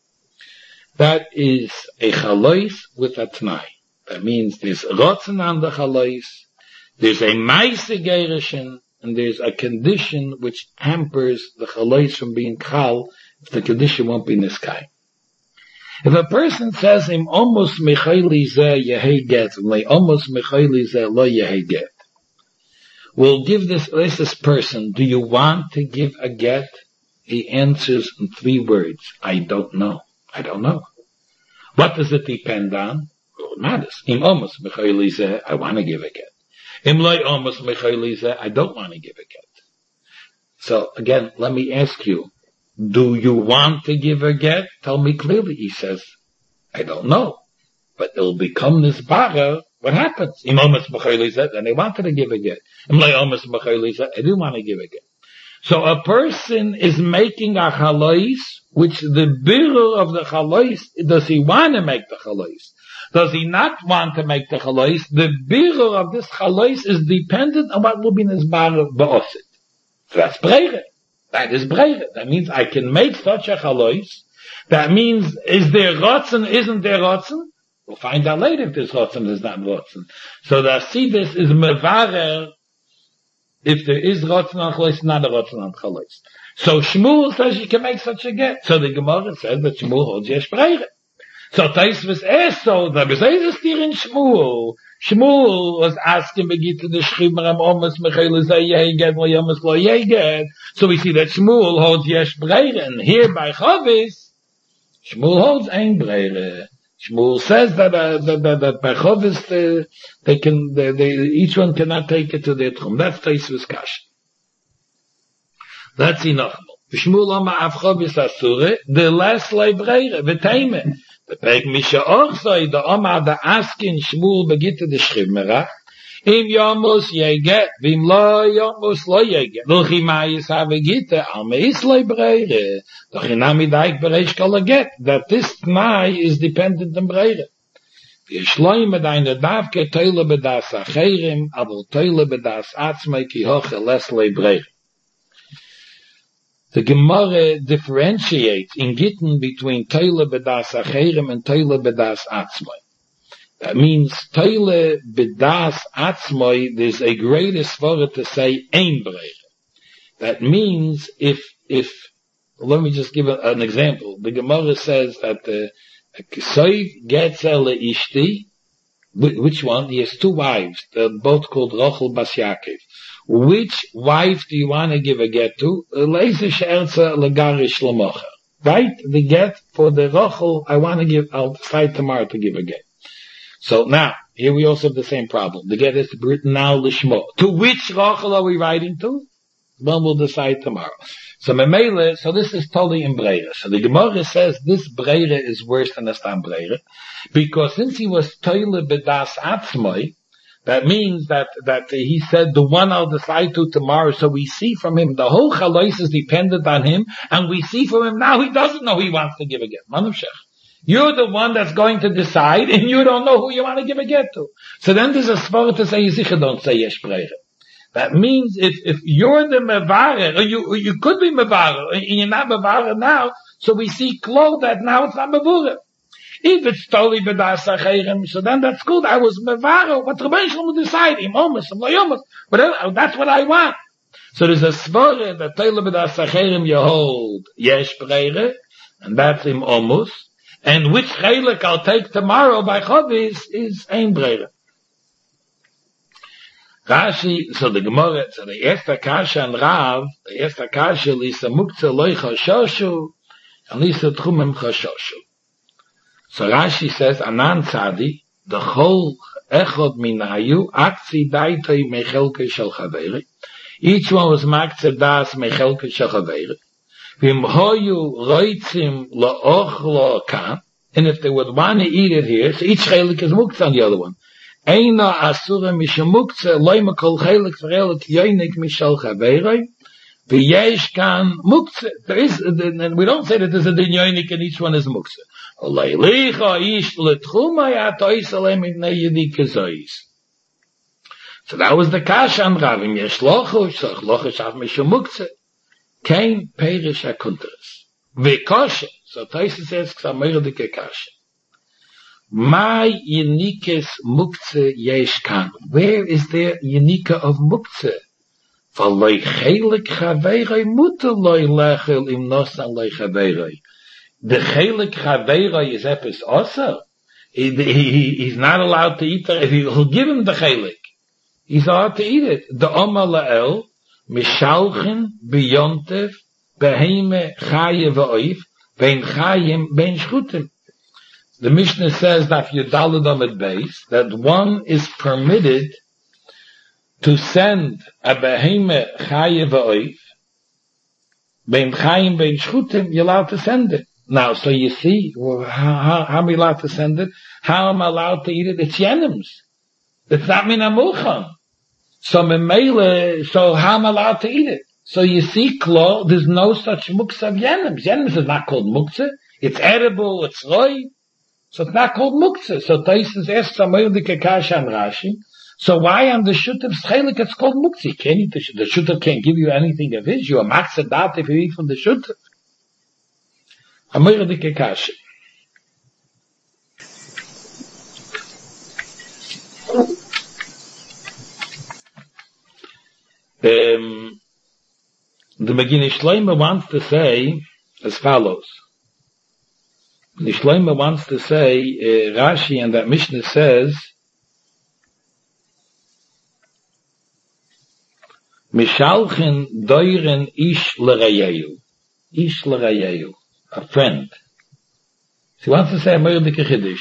That is a chalois with a tnai. That means there's rotzen on the chalois, there's a Maisa Gerishin, and there's a condition which hampers the chalois from being chal, if the condition won't be niskai. If a person says him almost mechayli zeh yehei get, almost mechayli zeh lo yehei get, we'll give this person, do you want to give a get? He answers in 3 words, I don't know. I don't know. What does it depend on? Well, it matters. Im almost mechayli zeh, I want to give a get. Im lo almost mechayli zeh, I don't want to give a get. So again, let me ask you, do you want to give a get? Tell me clearly. He says, I don't know. But it'll become this bara. What happens? Im almost mechayli zeh, then they wanted to give a get. Im lo almost mechayli zeh, I didn't want to give a get. So a person is making a chalois, which the birur of the chalois, does he want to make the chalois? Does he not want to make the chalois? The birur of this chalois is dependent on what will be in his bar ba'osit. So that's breire. That is breire. That means I can make such a chalois. That means, is there rotzen, isn't there rotzen? We'll find out later if there's rotzen, there's not rotzen. So the asidus is mevarer, if there is rotzen on chalois, not a rotzen on chalois. So Shmuel says you can make such a get. So the Gemara says that Shmuel holds yesh breire. So Taisvis so the Bezayis here in Shmuel. Shmuel was asking Begita the Shchimer Omas Mechel Yeget Lo Yomas Lo Yeget. So we see that Shmuel holds yesh breire, and here by Chavis, Shmuel holds ein breire. Shmuel says that by Chavis each one cannot take it to their tchum. That's Taisvis Kash. Let's see noch mal. Shmuel Oma Av Chavis Asure, the last lay breire, v'teime. The Peg Misha Ochsoi, the Oma the asking Shmuel Begita the Shchimerach, Im Yomus Yeget, Vim Lo Yomus Lo Yeget, Luchi Mayis Havegita, Almeis Lo Breire, Doch Inami Daik Bereish Kol Get, that this Tnai is dependent on Breire. V'yeshloim Medaine Davke Teile Bedas Acherim, Avol Teile Bedas Atzmei Ki Hoche Les Lo Breire. The Gemara differentiates in Gittin between Teile Bedas Acherim and Teile Bedas Atzmai. That means Teile Bedas Atzmai, there's a greater svara to say Ein Breire. That means if, let me just give an example. The Gemara says that the Kesoiv gets ele Ishti, which one? He has 2 wives. They're both called Rochel Bas Yaakov. Which wife do you want to give a get to? Right? The get for the Rochel, I'll decide tomorrow to give a get. So now, here we also have the same problem. The get is written now Lishmo. To which Rochel are we writing to? One will decide tomorrow. So Memele, so this is totally in Breire. So the Gemara says this Breire is worse than the Stam Breire, because since he was Teile Bedas Atzmai, that means that he said the one I'll decide to tomorrow. So we see from him the whole chalois is dependent on him, and we see from him now he doesn't know he wants to give a get. Manav Shech. You're the one that's going to decide, and you don't know who you want to give a get to. So then there's a svara to say Yisicha don't say yesh breire. That means if you're the mevarer, or you could be mevarer, and you're not mevarer now, so we see Klo that now it's not mevarer. If it's totally bedas acherim, so then that's good. I was mevaro, but Rabbi Shalom will decide, im omus, im loyomus, but that's what I want. So there's a svara that totally bedas acherim you hold yesh breire, and that's im omus, and which chelik I'll take tomorrow by Chovis is ein breire. Rashi, so the Gemara, so the erste Kasha and Rav, the erste Kasha, lisa muktzeh loy chashoshu, and lisa tchumem chashoshu. So Rashi says, Anan Tzadi, the whole echod minayu, aktzi daitoi mechelke shel chaveri. Each one was maktzeh das mechelke shel chaveri. Vim hoyu roitzim la'ochlo kan, and if they would want to eat it here, so each chelik is muktzah on the other one. Eina asura mishamuktzah, loima kol chelik v'chelik yoinik mishal chaveiroi, v'yesh kan muktzah. There is, and we don't say that there's a din yoinik and each one is muktzah. Olaylicha ish letchumay atois alem ibnei yedik zois. So that was the kasha on Ravim. Yesh lochush, so lochush av mishamuktzah. Kein perish akunteres. V'koshe. So Taisa says, Ksameredike kasha. My unikes muktzeh yesh kan. Where is there unika of muktzeh? V'loi chelik chaveiroi muter loi lechel im nosan loi chaveiroi. The chelik chaveiroi is epis also. He's not allowed to eat it. He'll give him the chelik. He's allowed to eat it. The Omar La'el, Mishalchen, Beyontev, Beheme, Chaye, V'oif, Bein Chayim, Bein Shchutim. The Mishnah says that Yudalad at base, that one is permitted to send a Beheme, Chaye, V'oif, Bein Chayim, Bein Shchutim, you're allowed to send it. Now, so you see, how am I allowed to send it? How am I allowed to eat it? It's Yenims. It's not Min HaMulchan. So how am I allowed to eat it? So you see, Klo, there's no such muktzah of Yenims. Yenims is not called muktzah. It's edible, it's roy. So it's not called muktzah. So Taisus asks Amoyedike Kasha and Rashi. So why on the Shutav's chelik it's called muktzah? You can't eat the Shutav can't give you anything of his. You are maksadat if you eat from the Shutav. Amoyedike Kasha. The Megillah Shlomo wants to say as follows. The Shlomo wants to say, Rashi and that Mishnah says, Mishalchen doiren ish l'rayeyu. Ish l'rayeyu. A friend. He wants to say a Mordechai Chiddush.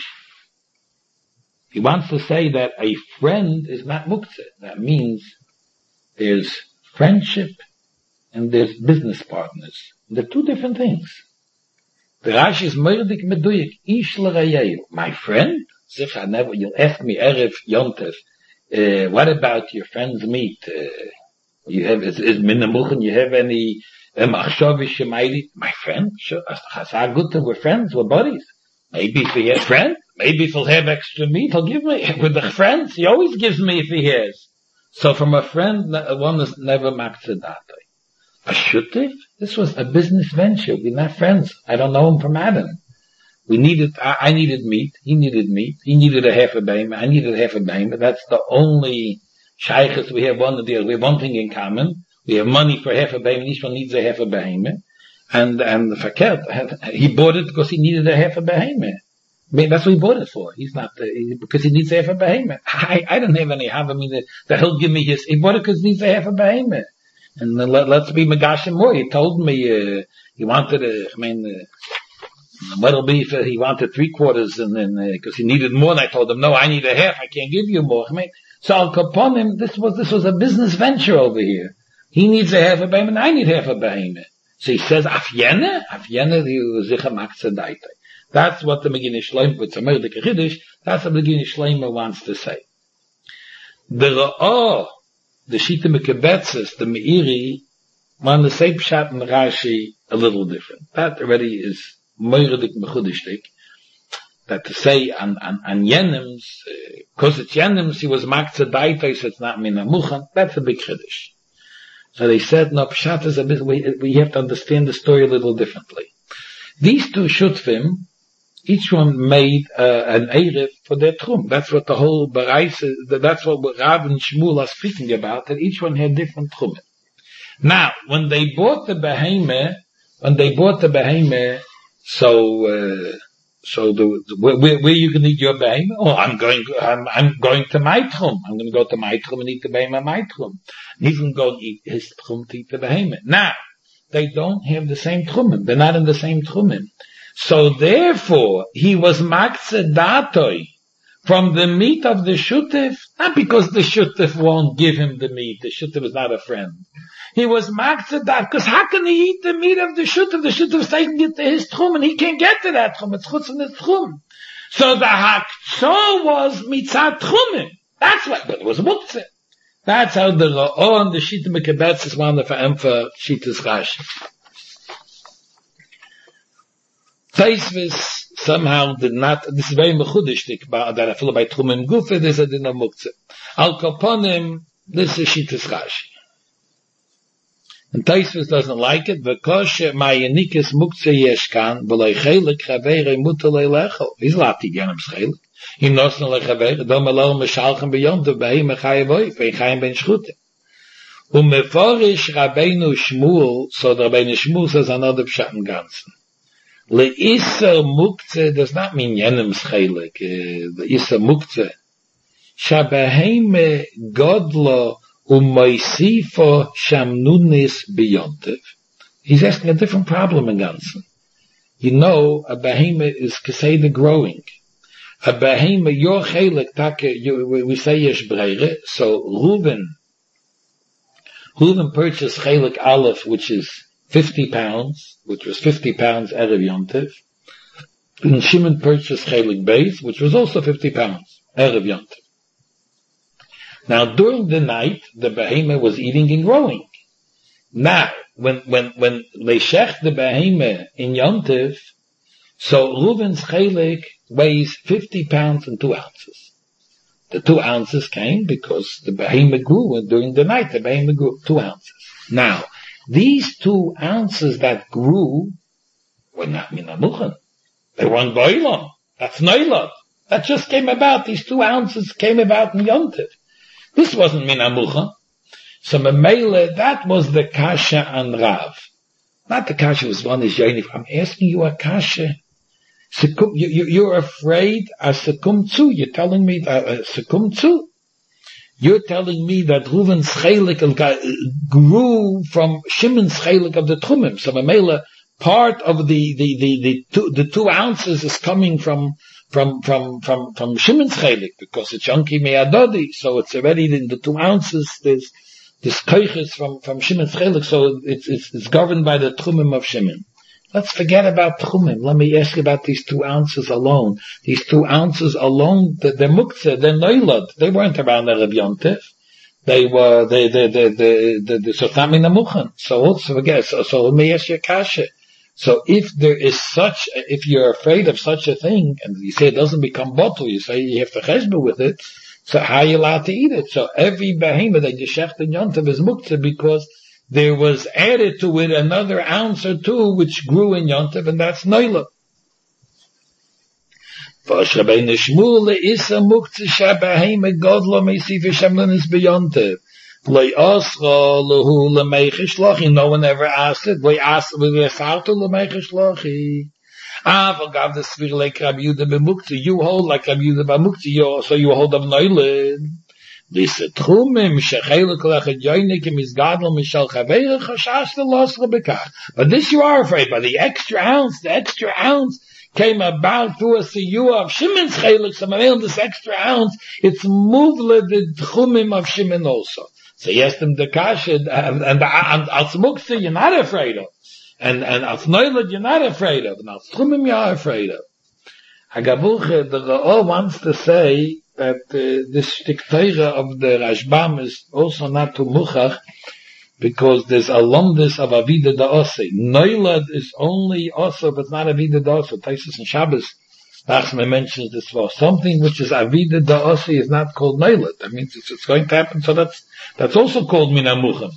He wants to say that a friend is not muktzah. That means there's friendship and there's business partners. They're two different things. The Rashi is Mordechai Meduyik, Ish l'rayeyu. My friend? You'll ask me, Erev Yontef, what about your friend's meat? You have, is Minamuchen, you have any, Machshavish Shemaili? My friend? Sure. We're friends, we're buddies. Maybe if he has friends, maybe if he'll have extra meat, he'll give me. With the friends, he always gives me if he has. So from a friend, one is never makzedate. A shutif? This was a business venture. We're not friends. I don't know him from Adam. I needed meat. He needed meat. He needed a half a behemoth. I needed a half a behemoth. That's the only shaykhs we have one deal. We have one thing in common. We have money for half a behemoth. Each one needs a half a behemoth. And the fakir, he bought it because he needed a half a behemoth. I mean, that's what he bought it for. He's not, because he needs a half a behemoth. I don't have any havamina that he'll give me his, he bought it because he needs a half a behemoth. And let's be megashim more. He told me, he wanted what'll be if he wanted 3/4 and then, because he needed more and I told him, no, I need a half, I can't give you more. I mean, so Al Kaponim, this was a business venture over here. He needs a half a behemoth and I need half a behemoth. So he says, Afyene, zicha makzadaita. That's what the Megillah Shlomo, it's a Mordechai Chiddush, that's what the Megillah Shlomo wants to say. The Ra'ah, the Shita Mekebetzes, the Meiri, on the same pshat and Rashi, a little different. That already is Mordechai Mechudishtik. That to say on Yenims, because it's Yenims, he was makzadaita, so it's not Min HaMuchan, that's a big Chiddush. So they said, no, pshat is a bit, we have to understand the story a little differently. These two shutfim, each one made an erev for their trum. That's what the whole Barais is, that's what Rav and Shmuel are speaking about, that each one had different trum. Now, when they bought the behemoth, where you can eat your behemoth? Oh, I'm going to my trum. I'm going to go to my trum and eat the behemoth my trum. And he's going to go and eat his trum to eat the behemoth. Now, they don't have the same trumim. They're not in the same trumim. So therefore, he was makzedatoi from the meat of the shutif, not because the shutif won't give him the meat. The shutif is not a friend. he was makzeh that, because how can he eat the meat of the shut? The shut was taking it to his tchum, and he can't get to that tchum. It's chutz from the tchum. So the hakso was mitzat tchumim. That's what, but it was muktzeh. That's how the Ra'ah and the Shita Mekabetz is one of the Emfa Shita's Rashi. Taisvis somehow did not, this is very mechudishtik, that I feel by Tchumim Gufe, this is Adina Muktzeh. Al Kaponim, this is Shita's Rashi. And Taisvis doesn't like it, V'koshe ma'yanikis Muktzeh yeshkan, v'loi chelik chavere mutalei lechel. He's lati genem schelik. In Nosn lechaver, do malol meshalchem beyond bei mechayvoy, bei chaim ben shchute. Meforish Rabbeinu Shmuel, so the Rabbeinu Shmuel says another pshat in ganzen. Le'isser muktzeh does not mean yenem schelik. Le'isser muktzeh. Shabeheime godlo u'moisifo shamnunis beyontev. He's asking a different problem in ganzen. You know, a behemoth is keseda growing. A behemoth, your chelik, we say yesh breire, so Reuben purchased chelik aleph, which is 50 pounds, which was 50 pounds Erev Yontev. And Shimon purchased chelik beis, which was also 50 pounds Erev Yontev. Now, during the night, the behemoth was eating and growing. Now, when they shech the behemoth in Yontev, so Reuven's chelik weighs 50 pounds and 2 ounces. The 2 ounces came because the behemoth grew, and during the night the behemoth grew 2 ounces. Now, these 2 ounces that grew were not minamuchan. They weren't boilam. That's noilad. That just came about. These 2 ounces came about in Yontev. This wasn't minamuchan. So Memele, that was the kasha and Rav. Not the kasha was one is Yonif. I'm asking you a kasha. You're afraid as sekum tzu. You're telling me sekum tzu. You're telling me that Reuven's chelik grew from Shimon's chelik of the Tchumim. So Mamela, part of the 2 ounces is coming from Shimon's chelik because it's yonki me'adodi. So it's already in the 2 ounces. There's this koiches from Shimon's chelik. So it's governed by the Tchumim of Shimon. Let's forget about Tchumim. Let me ask you about these 2 ounces alone. These 2 ounces alone, they're muktzeh, they're noilad. They weren't around Erev Yontev. They were, sotamim namuchan. So also forget, so let me ask you a kasha. So if you're afraid of such a thing, and you say it doesn't become bottle, you say you have to cheshbon with it, so how are you allowed to eat it? So every behemoth that you shecht in Yontev is muktzeh because there was added to it another ounce or 2 which grew in Yontev, and that's Noila. V'osh Rabbeinu Shmuel le'isa muktzeh shabaheime godlo me'sif shamlunis b'Yontev. Loi osra lehu le'meichish lochi. No one ever asked it. Loi asra le'asartu le'meichish lochi. But gav the svir like Rabbi Yehuda b'muktzeh. You hold like Rabbi Yehuda b'muktzeh, so you hold of Noila. This tchumim shechelik lechajoynikim is gadol mishal chaveir chashash l'losra bekach. But this you are afraid by the extra ounce came about through a siyua of Shimon's chelik. So this extra ounce, it's movle the tchumim of Shimon also. So yes, them the kasha and al tzmuktzeh you're not afraid of, and al tznoilad you're not afraid of, and al tchumim you're afraid of. Hagabuche, the Ra'ah wants to say that this shtik Torah of the Rashbam is also not too muchach, because there's a lumdus of Avida Da'aseh. Noilad is only also, but not Avida Da'aseh. Taisus and Shabbos, Rachman mentions this for something which is Avida Da'aseh is not called Noilad. That means it's going to happen, so that's also called Minamuchim.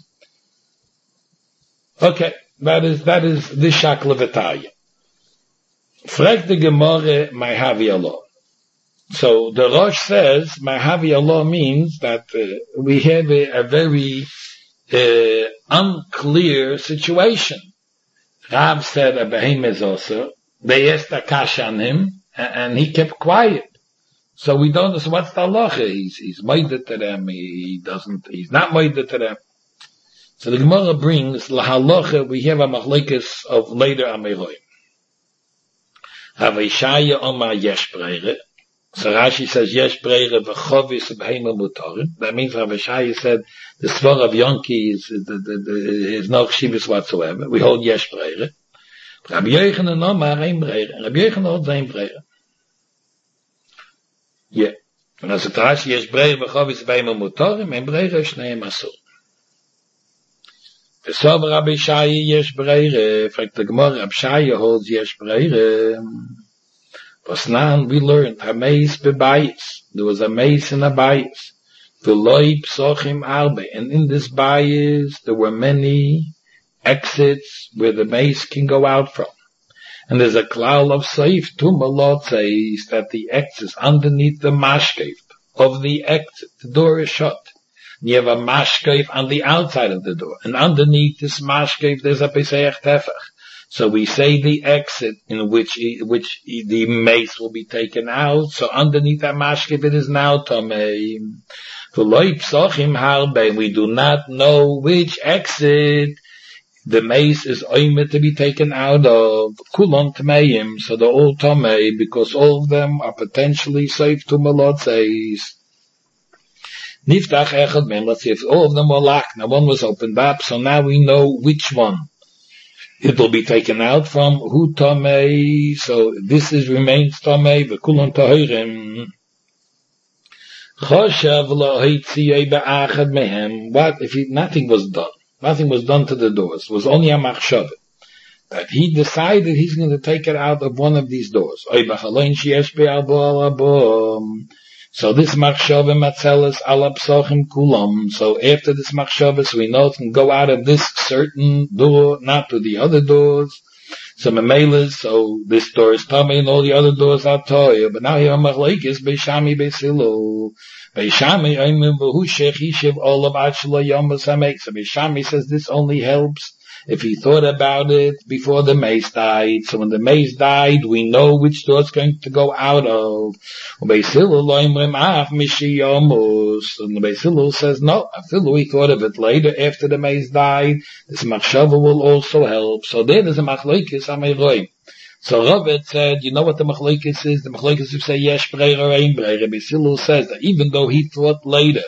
Okay, that is this Shakla V'Taya. Frag the Gemara, my Havi Allah. So the Rosh says, my Havi Allah means that we have a very unclear situation. Rav said a behemoth also. They asked a kasha on him, and he kept quiet. So we don't know, so what's the halacha? He's moided to them, he's not moided to them. So the Gemara brings, la halacha, we have a machlekes of later Amiroi. Rav Yeshaya Omar Yesh Breire. So Rashi says, Yesh Breire v'chovis b'heima mutarim. That means Rabbi Shaya said, the svar of Yonki is no chshivus whatsoever. We hold Yesh Breire. Rabbi Yochanan no maar ein Breire. Rabbi Yochanan holds ein Breire. Yeah. And as it Rashi, Yesh Breire v'chovis b'heima mutarim, ein Breire shneim asur. V'sov Rabbi Shaya Yesh Breire. Fragt the Gemara, Rabbi Shaya holds Yesh Breire. Now we learned Hameis bebayis. There was a mace and a bayis. V'loi psochim arbe. And in this bayis, there were many exits where the mace can go out from. And there's a klal of Seif Tumalot says that the exit underneath the mashkev of the exit. The door is shut. And you have a mashkev on the outside of the door. And underneath this mashkev, there's a Pesach Tefach. So we say the exit in which the mace will be taken out. So underneath that mashkev it is now tamei. We do not know which exit the mace is oimed to be taken out of. Kulon tameim. So they're all tamei because all of them are potentially safe to malotzeis. Niftach echad mem. Let's see if all of them were locked. Now one was opened up. So now we know which one it will be taken out from. Hu tamei, so this remains tamei. V'kulon tahirim. Choshav lo hitziyei ba'achad mehem. What if nothing was done? Nothing was done to the doors. It was only a machshavah that he decided he's going to take it out of one of these doors. Oy b'chaloin sheyesh be'albo alabo. So this machshavah matzeles ala psochim kulam. So after this machshavah, so we know it can go out of this certain door, not to the other doors. So memelas, so this door is tamei and all the other doors are toya. But now here are machlekes beishami beisilu. Beishami oimim v'hu shechishiv olav ad shelo yomas hameik. So Beishami says this only helps if he thought about it before the mace died. So when the mace died, we know which door it's going to go out of. And the Beis says, no, he thought of it later after the mace died. This machshava will also help. So there's a machlekes amayroim. So Ravet said, you know what the machlekes is? The machlekes you say yesh breira or ein breira. Beis says that even though he thought later,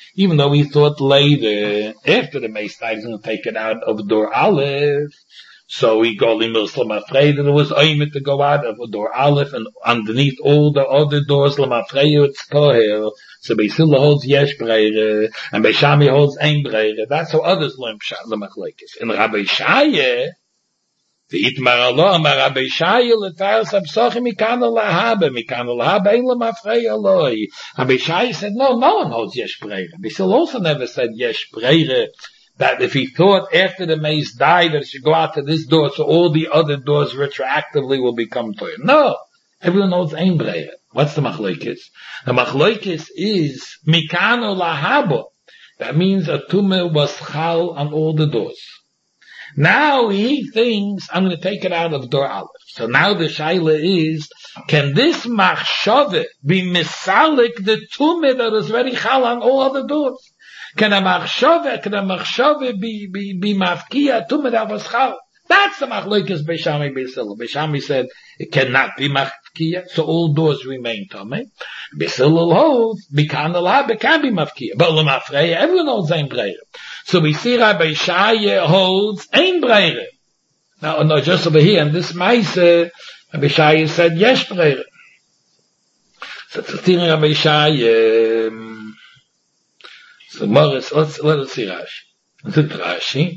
after the mace died, he's going to take it out of door Aleph. So he got afraid that it was aimed to go out of door Aleph, and underneath all the other doors, Lamafreya, it's Toher. So Beis holds Yesh Breire, and Beishami holds Ein Breire. That's how others learn Pshat Lamachlekes. In Rabbi Shaya, the Itmar Allah, Amar Rabbi Shaya, L'tar Sabsochim, Mikan Lahabe, Ein Lamafreya Loi. Rabbi Shaya said, no one holds Yesh Breire. Beis also never said Yesh Breire, that if he thought after the mace died that it should go out to this door, so all the other doors retroactively will become Torah. No. Everyone knows Ein Breire. What's the machlokes? The machlokes is Mikano Lahabo. That means a tumah was chal on all the doors. Now he thinks, I'm going to take it out of door Aleph. So now the shaila is, can this machshave be misalik the tumah that is very chal on all other doors? Can a machshave be mafkiya tumah that was chal? That's the machlokes Beishami Beis. Beishami said it cannot be mafkiya, so all doors remain tamei. Beis holds Mikan Lahabe can be mafkiya, but Lamafreya everyone holds Ein Breire. So we see Rabbi Shaya holds Ein Breire. Now, no, just over here in this Maise, Rabbi Shaya said Yesh Breire. So to see Rabbi Shaya. So Morris, let us see Rashi. Let's see Rashi.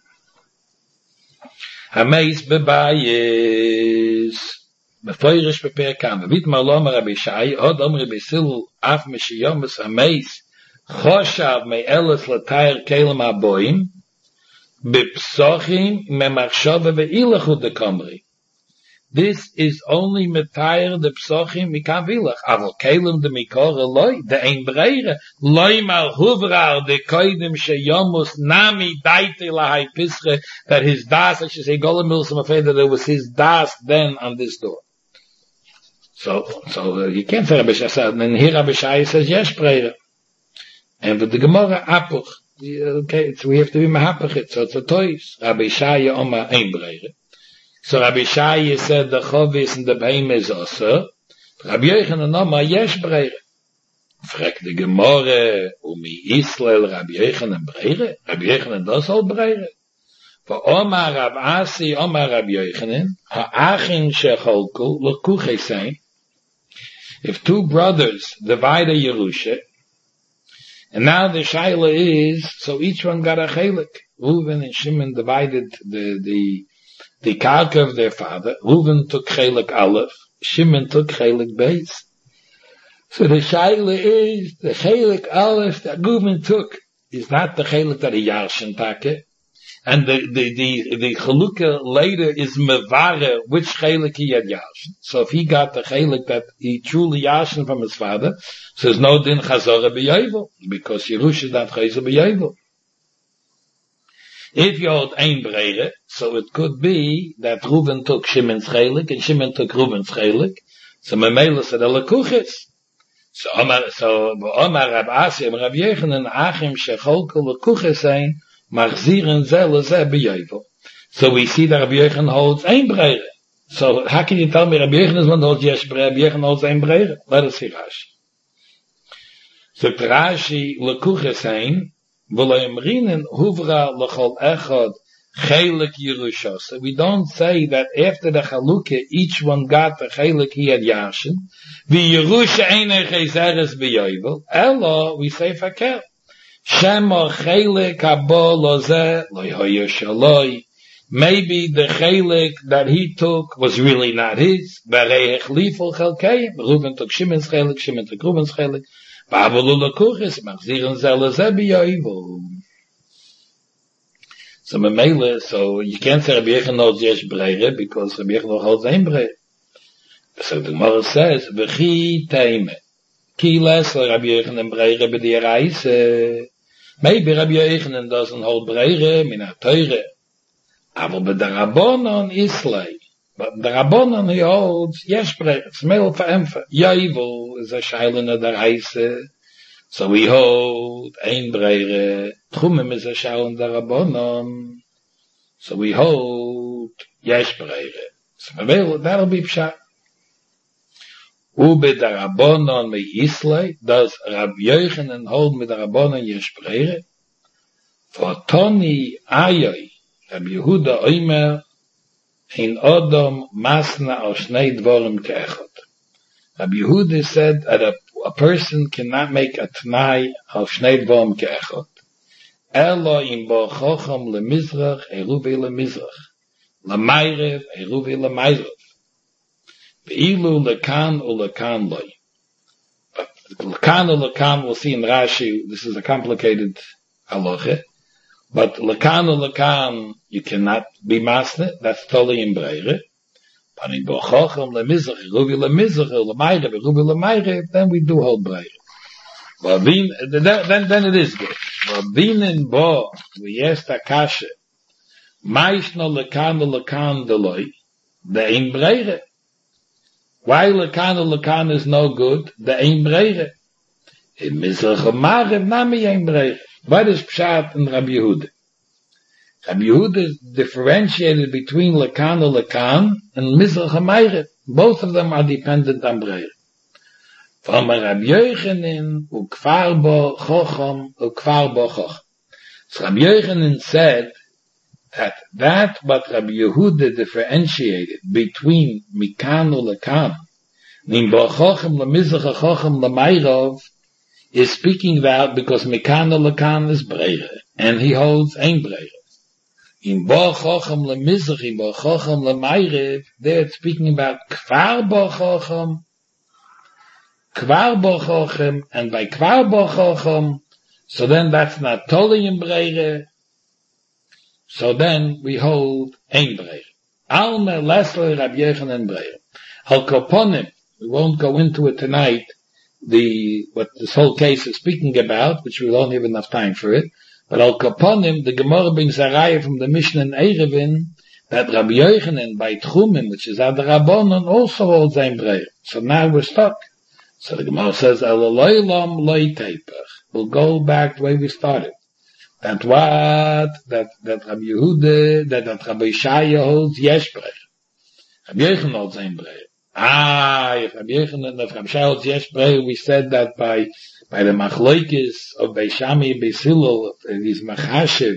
Hameis bebayis. Befeirish beperkam. Vit malom Rabbi Shai. Od omri besil af meshiyomus hameis. Choshav me'eles l'tayr kelem aboim. Bepsochim memachshove ve'ilachu dekomri. This is only metayr the psochim mikan vilach. Aval kelem de mikor loy. De ein breire. Loy mal huvrar de koidim sheyomus nami daite lahai pische. That his das, I should say, Golem Milsam afraid that it was his das then on this door. So you can't say Rabbi Shai. And here Rabbi Shai says yesh breire. And with the Gemara apuch. Okay, so we have to be mahapachit. So it's a toys. Rabbi Shai oma ein breire. So Rabbi Shai said the chovis and the beim is also. Rabbi Yochanan Amar yesh breire. Fragt die Gemorre, mi Israel Rabbi Yochanan breire? Rabbi Yochanan das all breire? For Omar Rab Asi, Omar Rabbi Yochanan, ha'achin shecholku, l'kuche sein, if two brothers divide a Yerusha, and now the shaila is, so each one got a chelik. Reuven and Shimon divided the karka of their father. Reuven took chelik aleph, Shimon took chelik beis. So the shaila is, the chelik aleph that Reuven took is not the chelik that he yarshin take. And the chalukah later is mevare which chelik he had yashin. So if he got the chelik that he truly yashin from his father, so there's no din chazorah b'yovel, because Yerush is not chazorah b'yovel. If you hold ein breire, so it could be that Reuven took Shimon's chelik and Shimon took Reuven's chelik. So memela said alakuches. So Omar Rab Asi and Rab Yochanan achim shecholku lakuches ein. So we see that Rabbi Yochanan holds ein breire. So how can you tell me Rabbi Yochanan is one that holds yesh breire, Rabbi Yochanan holds ein breire? Let us see Rashi. So Rashi lekuches ein, v'lo yemrinen huvra l'chol echad chelik Yerusha. So we don't say that after the chalukah each one got the chelik he had yashin. V'Yerusha einay chezeres b'yovel. Elo, we say fakel. Shema chelik haba loze loyhoyer shaloi. Maybe the chelik that he took was really not his. Barei echlifol chelkeim. Reuven took Shimon's chelik, Shimon took Reuven's chelik. Ba'avolu lekuches machziren ze loze b'yovel. So memele, so you can't say Rabbi Yochanan holds yesh breire because Rabbi Yochanan holds ein breire. So the Gemara says, v'chi teime. Ki les Rabbi Yochanan breire b'di reise. Maybe Rabbi Yochanan doesn't hold breire min ha-teure. Aber b'da Rabbanon islay. But the Rabbanon he holds yesh breire. It's male v'emfa. Yovel is a shailin of the reise. So we hold ein breire. Tchumim is a shailin the Rabbanon. So we hold yesh breire. So that'll be pshat. Ube der Rabbanon me Islay, does Rabbi Yochanan hold mit der Rabbanon yesh breire? For Toni Ayoy, Rabbi Yehuda Oimer, in Odom masna al shnei dvorim ke'echot. Rabbi Yehuda said that a person cannot make a t'nai al shnei dvorim ke'echot. Elo im bo chochom lemizrach, eruvi lemizrach. Lemayrev, eruvi lemayrev. Ve'ilu lekan ulekan loy. But lekan ulekan, we'll see in Rashi, this is a complicated halacha. But lekan ulekan, you cannot be masne, that's totally in breire. But in bochochem lemizrach, eruvi lemizrach, lemayrev, eruvi lemayrev, then we do hold breire. But then it is good. But vinin bo, v'yes takashe, maishno lekan ulekan deloy, the in breire. Why lekan is no good? The ein breire. In Mizrach Marev nami ein breire. What is pshat in Rabbi Yehuda? Rabbi Yehuda differentiated between lekan and Mizrach Marev. Both of them are dependent on breire. From Rabbi Yochanan ukvar bo chochom ukvar bo chochom. So Rabbi Yochanan said that what Rabbi Yehuda differentiated between Mikan u'Lekan, Nim B'Chochem L'Mizrach Chochem L'Mayrov, is speaking about because Mikan u'Lekan is breire, and he holds ein breire. In B'Chochem L'Mizrach, in B'Chochem L'Mayrev, there it's speaking about Kvar B'Chochem, and by Kvar B'Chochem, so then that's not totally in breire. So then we hold ein breire. Almer lesler Rabbi Yochanan breire. Al koponim, we won't go into it tonight, what this whole case is speaking about, which we don't have enough time for it. But al koponim, the Gemara brings a raya from the Mishnah in Erevin, that Rabbi Yochanan by Tchumim, which is ad Rabbanon, also holds ein breire. So now we're stuck. So the Gemara says, Alaloylam loy teipach. We'll go back the way we started. That Rabbi Yehuda, that Rabbi Shaya holds yesh breire. Rabbi Yochanan holds ein breire. If Rabbi Yochanan of Rabbi Shaul's Yesh Breira, we said that by the Machloikis of Beis Shammai and Beis Hillel, these Machashiv,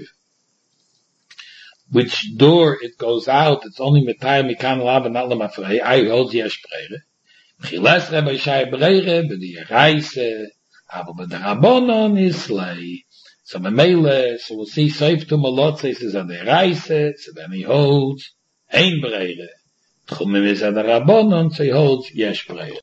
which door it goes out, it's only Metayim Mikan Lav and not Lemafrei. I hold Yesh Breira. Chiles Rabbi Shai Breira, b'di Reise, aber b'di Rabbonon is Lei. So Memele, so we'll see Seif to Malotze says on the Reise, so then he holds Ein Breira. Tchumim is on the Rabbonon, so he holds Yesh Breira.